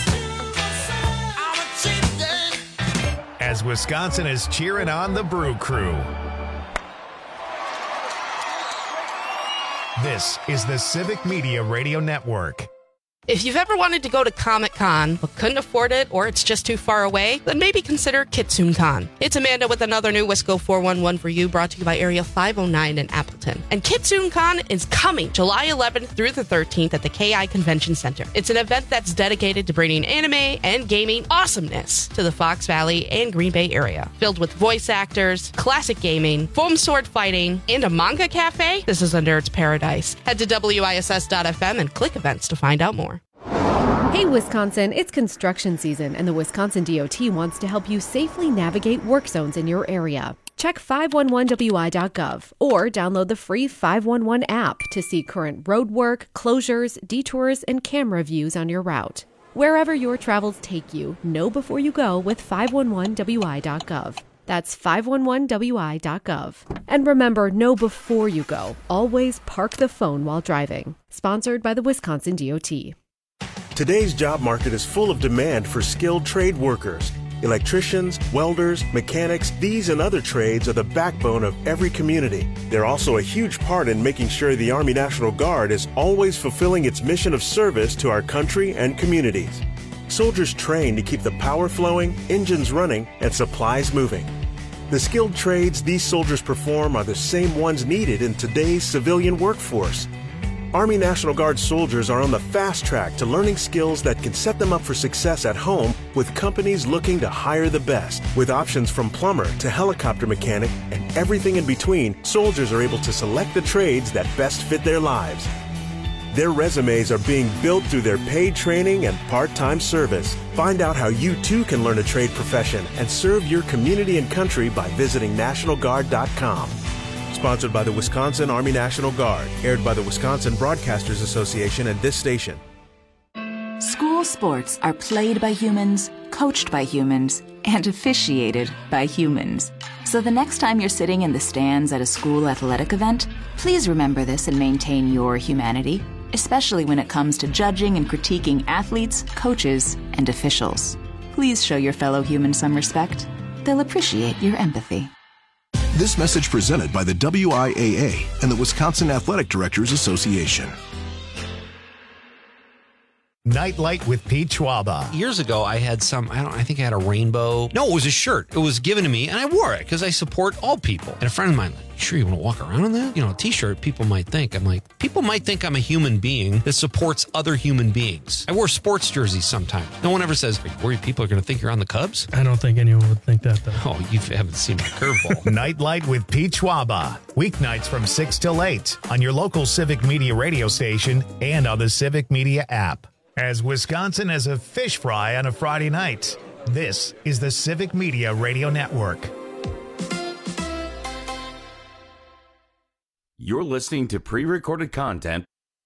as Wisconsin is cheering on the Brew Crew. This is the Civic Media Radio Network. If you've ever wanted to go to Comic-Con but couldn't afford it or it's just too far away, then maybe consider KitsoonCon. It's Amanda with another new Wisco four one one for you, brought to you by Area five oh nine in Appleton. And KitsoonCon is coming July eleventh through the thirteenth at the K I Convention Center. It's an event that's dedicated to bringing anime and gaming awesomeness to the Fox Valley and Green Bay area. Filled with voice actors, classic gaming, foam sword fighting, and a manga cafe, this is a nerd's paradise. Head to W I S S dot F M and click events to find out more. Hey Wisconsin, it's construction season and the Wisconsin D O T wants to help you safely navigate work zones in your area. Check five one one W I dot gov or download the free five one one app to see current road work, closures, detours, and camera views on your route. Wherever your travels take you, know before you go with five one one W I dot gov. That's five one one W I dot gov. And remember, know before you go. Always park the phone while driving. Sponsored by the Wisconsin D O T. Today's job market is full of demand for skilled trade workers. Electricians, welders, mechanics, these and other trades are the backbone of every community. They're also a huge part in making sure the Army National Guard is always fulfilling its mission of service to our country and communities. Soldiers train to keep the power flowing, engines running, and supplies moving. The skilled trades these soldiers perform are the same ones needed in today's civilian workforce. Army National Guard soldiers are on the fast track to learning skills that can set them up for success at home with companies looking to hire the best. With options from plumber to helicopter mechanic and everything in between, soldiers are able to select the trades that best fit their lives. Their resumes are being built through their paid training and part-time service. Find out how you too can learn a trade profession and serve your community and country by visiting National Guard dot com. Sponsored by the Wisconsin Army National Guard. Aired by the Wisconsin Broadcasters Association and this station. School sports are played by humans, coached by humans, and officiated by humans. So the next time you're sitting in the stands at a school athletic event, please remember this and maintain your humanity, especially when it comes to judging and critiquing athletes, coaches, and officials. Please show your fellow humans some respect. They'll appreciate your empathy. This message presented by the W I A A and the Wisconsin Athletic Directors Association. Nightlight with Pete Schwaba. Years ago, I had some, I don't I think I had a rainbow. No, it was a shirt. It was given to me, and I wore it because I support all people. And a friend of mine, like, sure you want to walk around in that? You know, a t-shirt, people might think. I'm like, people might think I'm a human being that supports other human beings. I wear sports jerseys sometimes. No one ever says, are you worried people are going to think you're on the Cubs? I don't think anyone would think that, though. Oh, you haven't seen my curveball. Nightlight with Pete Schwaba. Weeknights from six till eight on your local Civic Media radio station and on the Civic Media app. As Wisconsin has a fish fry on a Friday night, this is the Civic Media Radio Network. You're listening to pre-recorded content.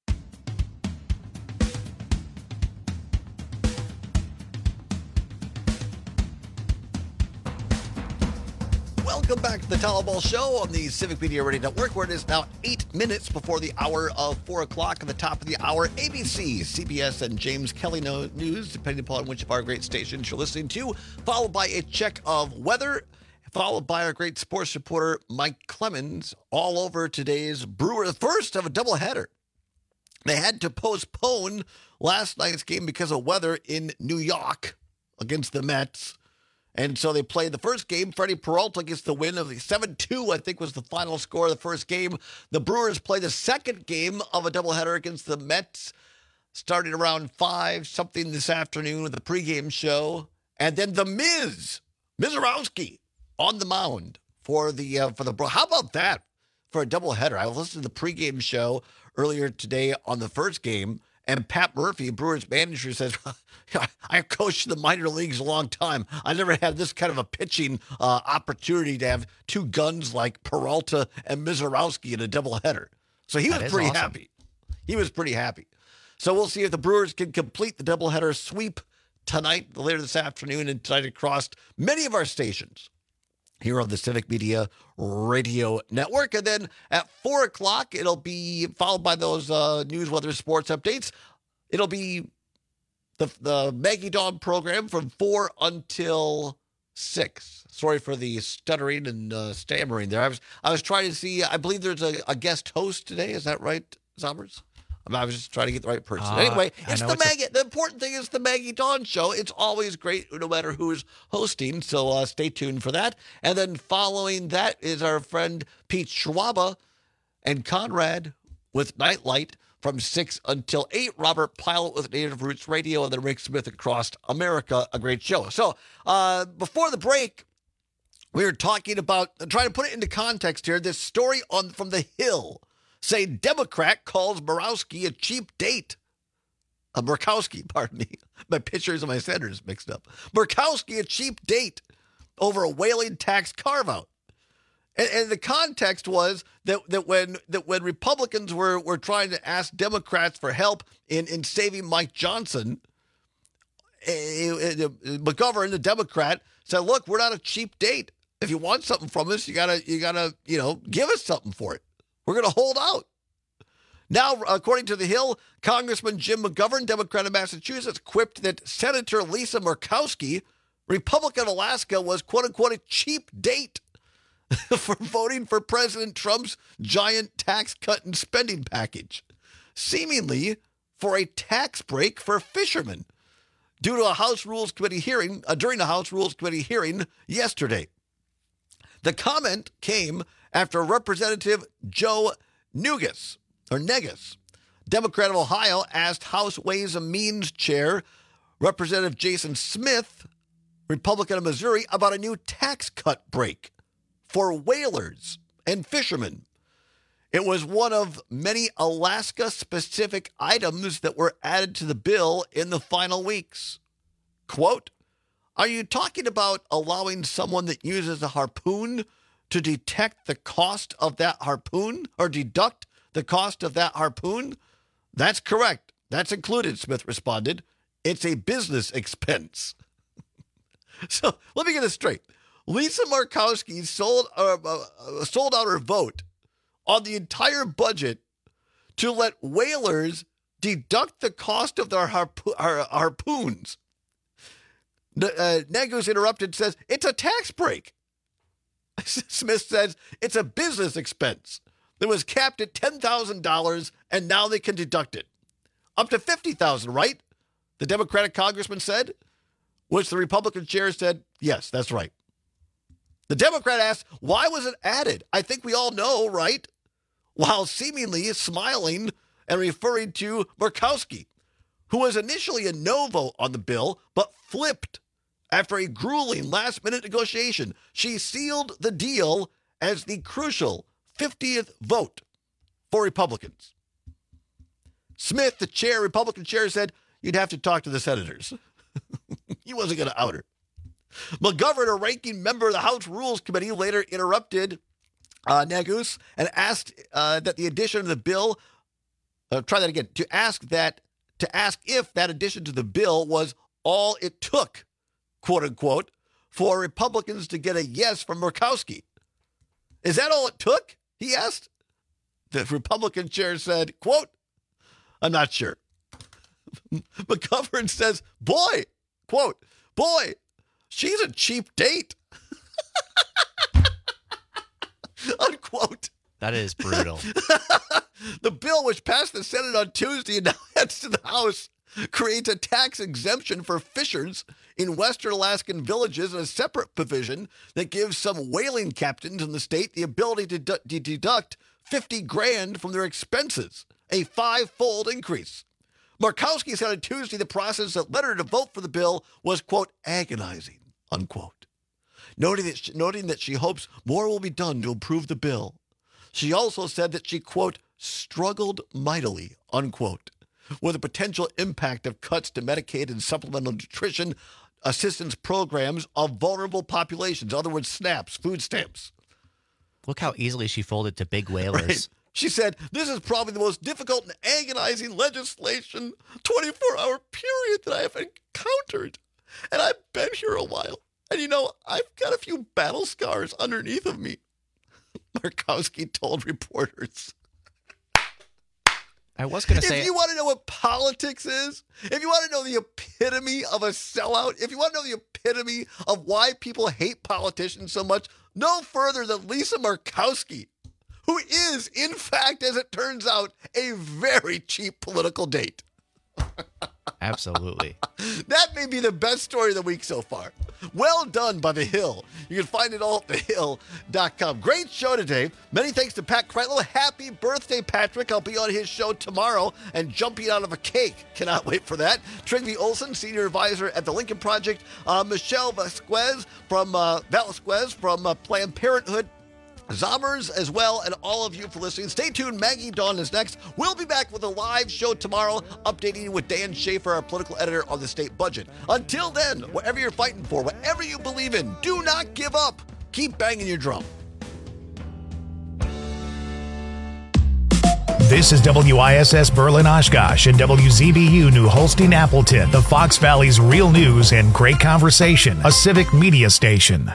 Welcome back to the Talaball Show on the Civic Media Radio Network, where it is now eight minutes before the hour of four o'clock. At the top of the hour, A B C, C B S, and James Kelly News, depending upon which of our great stations you're listening to, followed by a check of weather, followed by our great sports reporter, Mike Clemens, all over today's Brewer, the first of a doubleheader. They had to postpone last night's game because of weather in New York against the Mets. And so they played the first game. Freddie Peralta gets the win of the seven two, I think was the final score of the first game. The Brewers play the second game of a doubleheader against the Mets, starting around five something this afternoon with a pregame show. And then the Miz, Mizorowski, on the mound for the uh, for the Brewers. How about that for a doubleheader? I listened to the pregame show earlier today on the first game, and Pat Murphy, Brewers manager, says, I've coached the minor leagues a long time. I never had this kind of a pitching uh, opportunity to have two guns like Peralta and Mizorowski in a doubleheader. So he was pretty awesome. happy. He was pretty happy. So we'll see if the Brewers can complete the doubleheader sweep tonight, later this afternoon, and tonight across many of our stations here on the Civic Media Radio Network. And then at four o'clock, it'll be followed by those uh, news, weather, sports updates. It'll be the the Maggie Dawn program from four until six. Sorry for the stuttering and uh, stammering there. I was I was trying to see, I believe there's a, a guest host today. Is that right, Zombers? I was just trying to get the right person. Uh, anyway, it's the it's Maggie. A- the important thing is the Maggie Dawn Show. It's always great no matter who's hosting, so uh, stay tuned for that. And then following that is our friend Pete Schwaba and Conrad with Nightlight from six until eight. Robert Pilot with Native Roots Radio, and then Rick Smith Across America. A great show. So uh, before the break, we were talking about, trying to put it into context here, this story on from The Hill. Say Democrat calls Murkowski a cheap date. Uh, Murkowski, pardon me. My pitchers and my senators mixed up. Murkowski a cheap date over a whaling tax carve-out. And, and the context was that, that when that when Republicans were, were trying to ask Democrats for help in, in saving Mike Johnson, uh, uh, McGovern, the Democrat, said, look, we're not a cheap date. If you want something from us, you gotta you gotta, you know, give us something for it. We're going to hold out. Now, according to The Hill, Congressman Jim McGovern, Democrat of Massachusetts, quipped that Senator Lisa Murkowski, Republican of Alaska, was, quote-unquote, a cheap date for voting for President Trump's giant tax cut and spending package, seemingly for a tax break for fishermen, due to a House Rules Committee hearing, uh, during the House Rules Committee hearing yesterday. The comment came after Representative Joe Negus, or Negus, Democrat of Ohio, asked House Ways and Means Chair Representative Jason Smith, Republican of Missouri, about a new tax cut break for whalers and fishermen. It was one of many Alaska-specific items that were added to the bill in the final weeks. Quote, are you talking about allowing someone that uses a harpoon to detect the cost of that harpoon or deduct the cost of that harpoon? That's correct. That's included, Smith responded. It's a business expense. So let me get this straight. Lisa Murkowski sold, uh, uh, sold out her vote on the entire budget to let whalers deduct the cost of their harpo- har- harpoons. Uh, Negus interrupted, says, it's a tax break. Smith says it's a business expense that was capped at ten thousand dollars, and now they can deduct it. Up to fifty thousand dollars, right? The Democratic congressman said, which the Republican chair said, yes, that's right. The Democrat asked, why was it added? I think we all know, right? While seemingly smiling and referring to Murkowski, who was initially a no vote on the bill, but flipped after a grueling last-minute negotiation. She sealed the deal as the crucial fiftieth vote for Republicans. Smith, the chair, Republican chair, said, you'd have to talk to the senators. He wasn't going to out her. McGovern, a ranking member of the House Rules Committee, later interrupted uh, Negus and asked uh, that the addition of the bill, uh, try that again, to ask that, to ask if that addition to the bill was all it took, quote unquote, for Republicans to get a yes from Murkowski. Is that all it took? He asked. The Republican chair said, quote, I'm not sure. McGovern says, boy, quote, boy, she's a cheap date. Unquote. That is brutal. The bill, which passed the Senate on Tuesday and now heads to the House, creates a tax exemption for fishers in Western Alaskan villages and a separate provision that gives some whaling captains in the state the ability to, du- to deduct fifty grand from their expenses, a five-fold increase. Murkowski said on Tuesday the process that led her to vote for the bill was, quote, agonizing, unquote, noting that she, noting that she hopes more will be done to improve the bill. She also said that she, quote, struggled mightily, unquote, with the potential impact of cuts to Medicaid and supplemental nutrition assistance programs of vulnerable populations, in other words, SNAPs, food stamps. Look how easily she folded to big whalers. Right. She said, this is probably the most difficult and agonizing legislation twenty-four hour period that I have encountered. And I've been here a while. And, you know, I've got a few battle scars underneath of me, Murkowski told reporters. I was going to say... If you want to know what politics is, if you want to know the epitome of a sellout, if you want to know the epitome of why people hate politicians so much, no further than Lisa Murkowski, who is, in fact, as it turns out, a very cheap political date. Absolutely. That may be the best story of the week so far. Well done by The Hill. You can find it all at the hill dot com. Great show today. Many thanks to Pat Kreitlow. Happy birthday, Patrick. I'll be on his show tomorrow and jumping out of a cake. Cannot wait for that. Trygve Olsen, Senior Advisor at the Lincoln Project. Uh, Michelle Vasquez from, uh, Vasquez from uh, Planned Parenthood. Zommers as well, and all of you for listening. Stay tuned. Maggie Dawn is next. We'll be back with a live show tomorrow, updating you with Dan Schaefer, our political editor, on the state budget. Until then, whatever you're fighting for, whatever you believe in, do not give up. Keep banging your drum. This is W I S S Berlin Oshkosh and W Z B U New Holstein Appleton, the Fox Valley's real news and great conversation, a civic media station.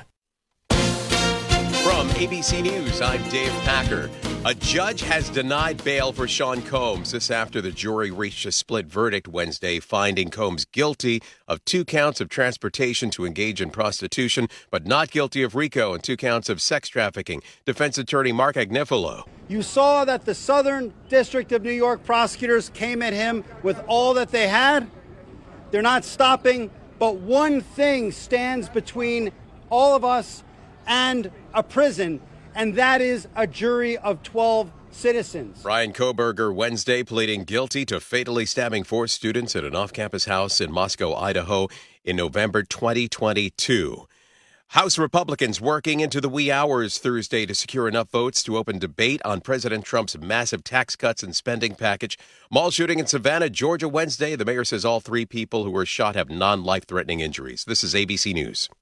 From A B C News, I'm Dave Packer. A judge has denied bail for Sean Combs. This after the jury reached a split verdict Wednesday, finding Combs guilty of two counts of transportation to engage in prostitution, but not guilty of RICO and two counts of sex trafficking. Defense attorney Mark Agnifilo. You saw that the Southern District of New York prosecutors came at him with all that they had. They're not stopping, but one thing stands between all of us and a prison, and that is a jury of twelve citizens. Brian Koberger Wednesday pleading guilty to fatally stabbing four students at an off-campus house in Moscow, Idaho in November twenty twenty-two. House Republicans working into the wee hours Thursday to secure enough votes to open debate on President Trump's massive tax cuts and spending package. Mall shooting in Savannah, Georgia Wednesday. The mayor says all three people who were shot have non-life-threatening injuries. This is A B C News.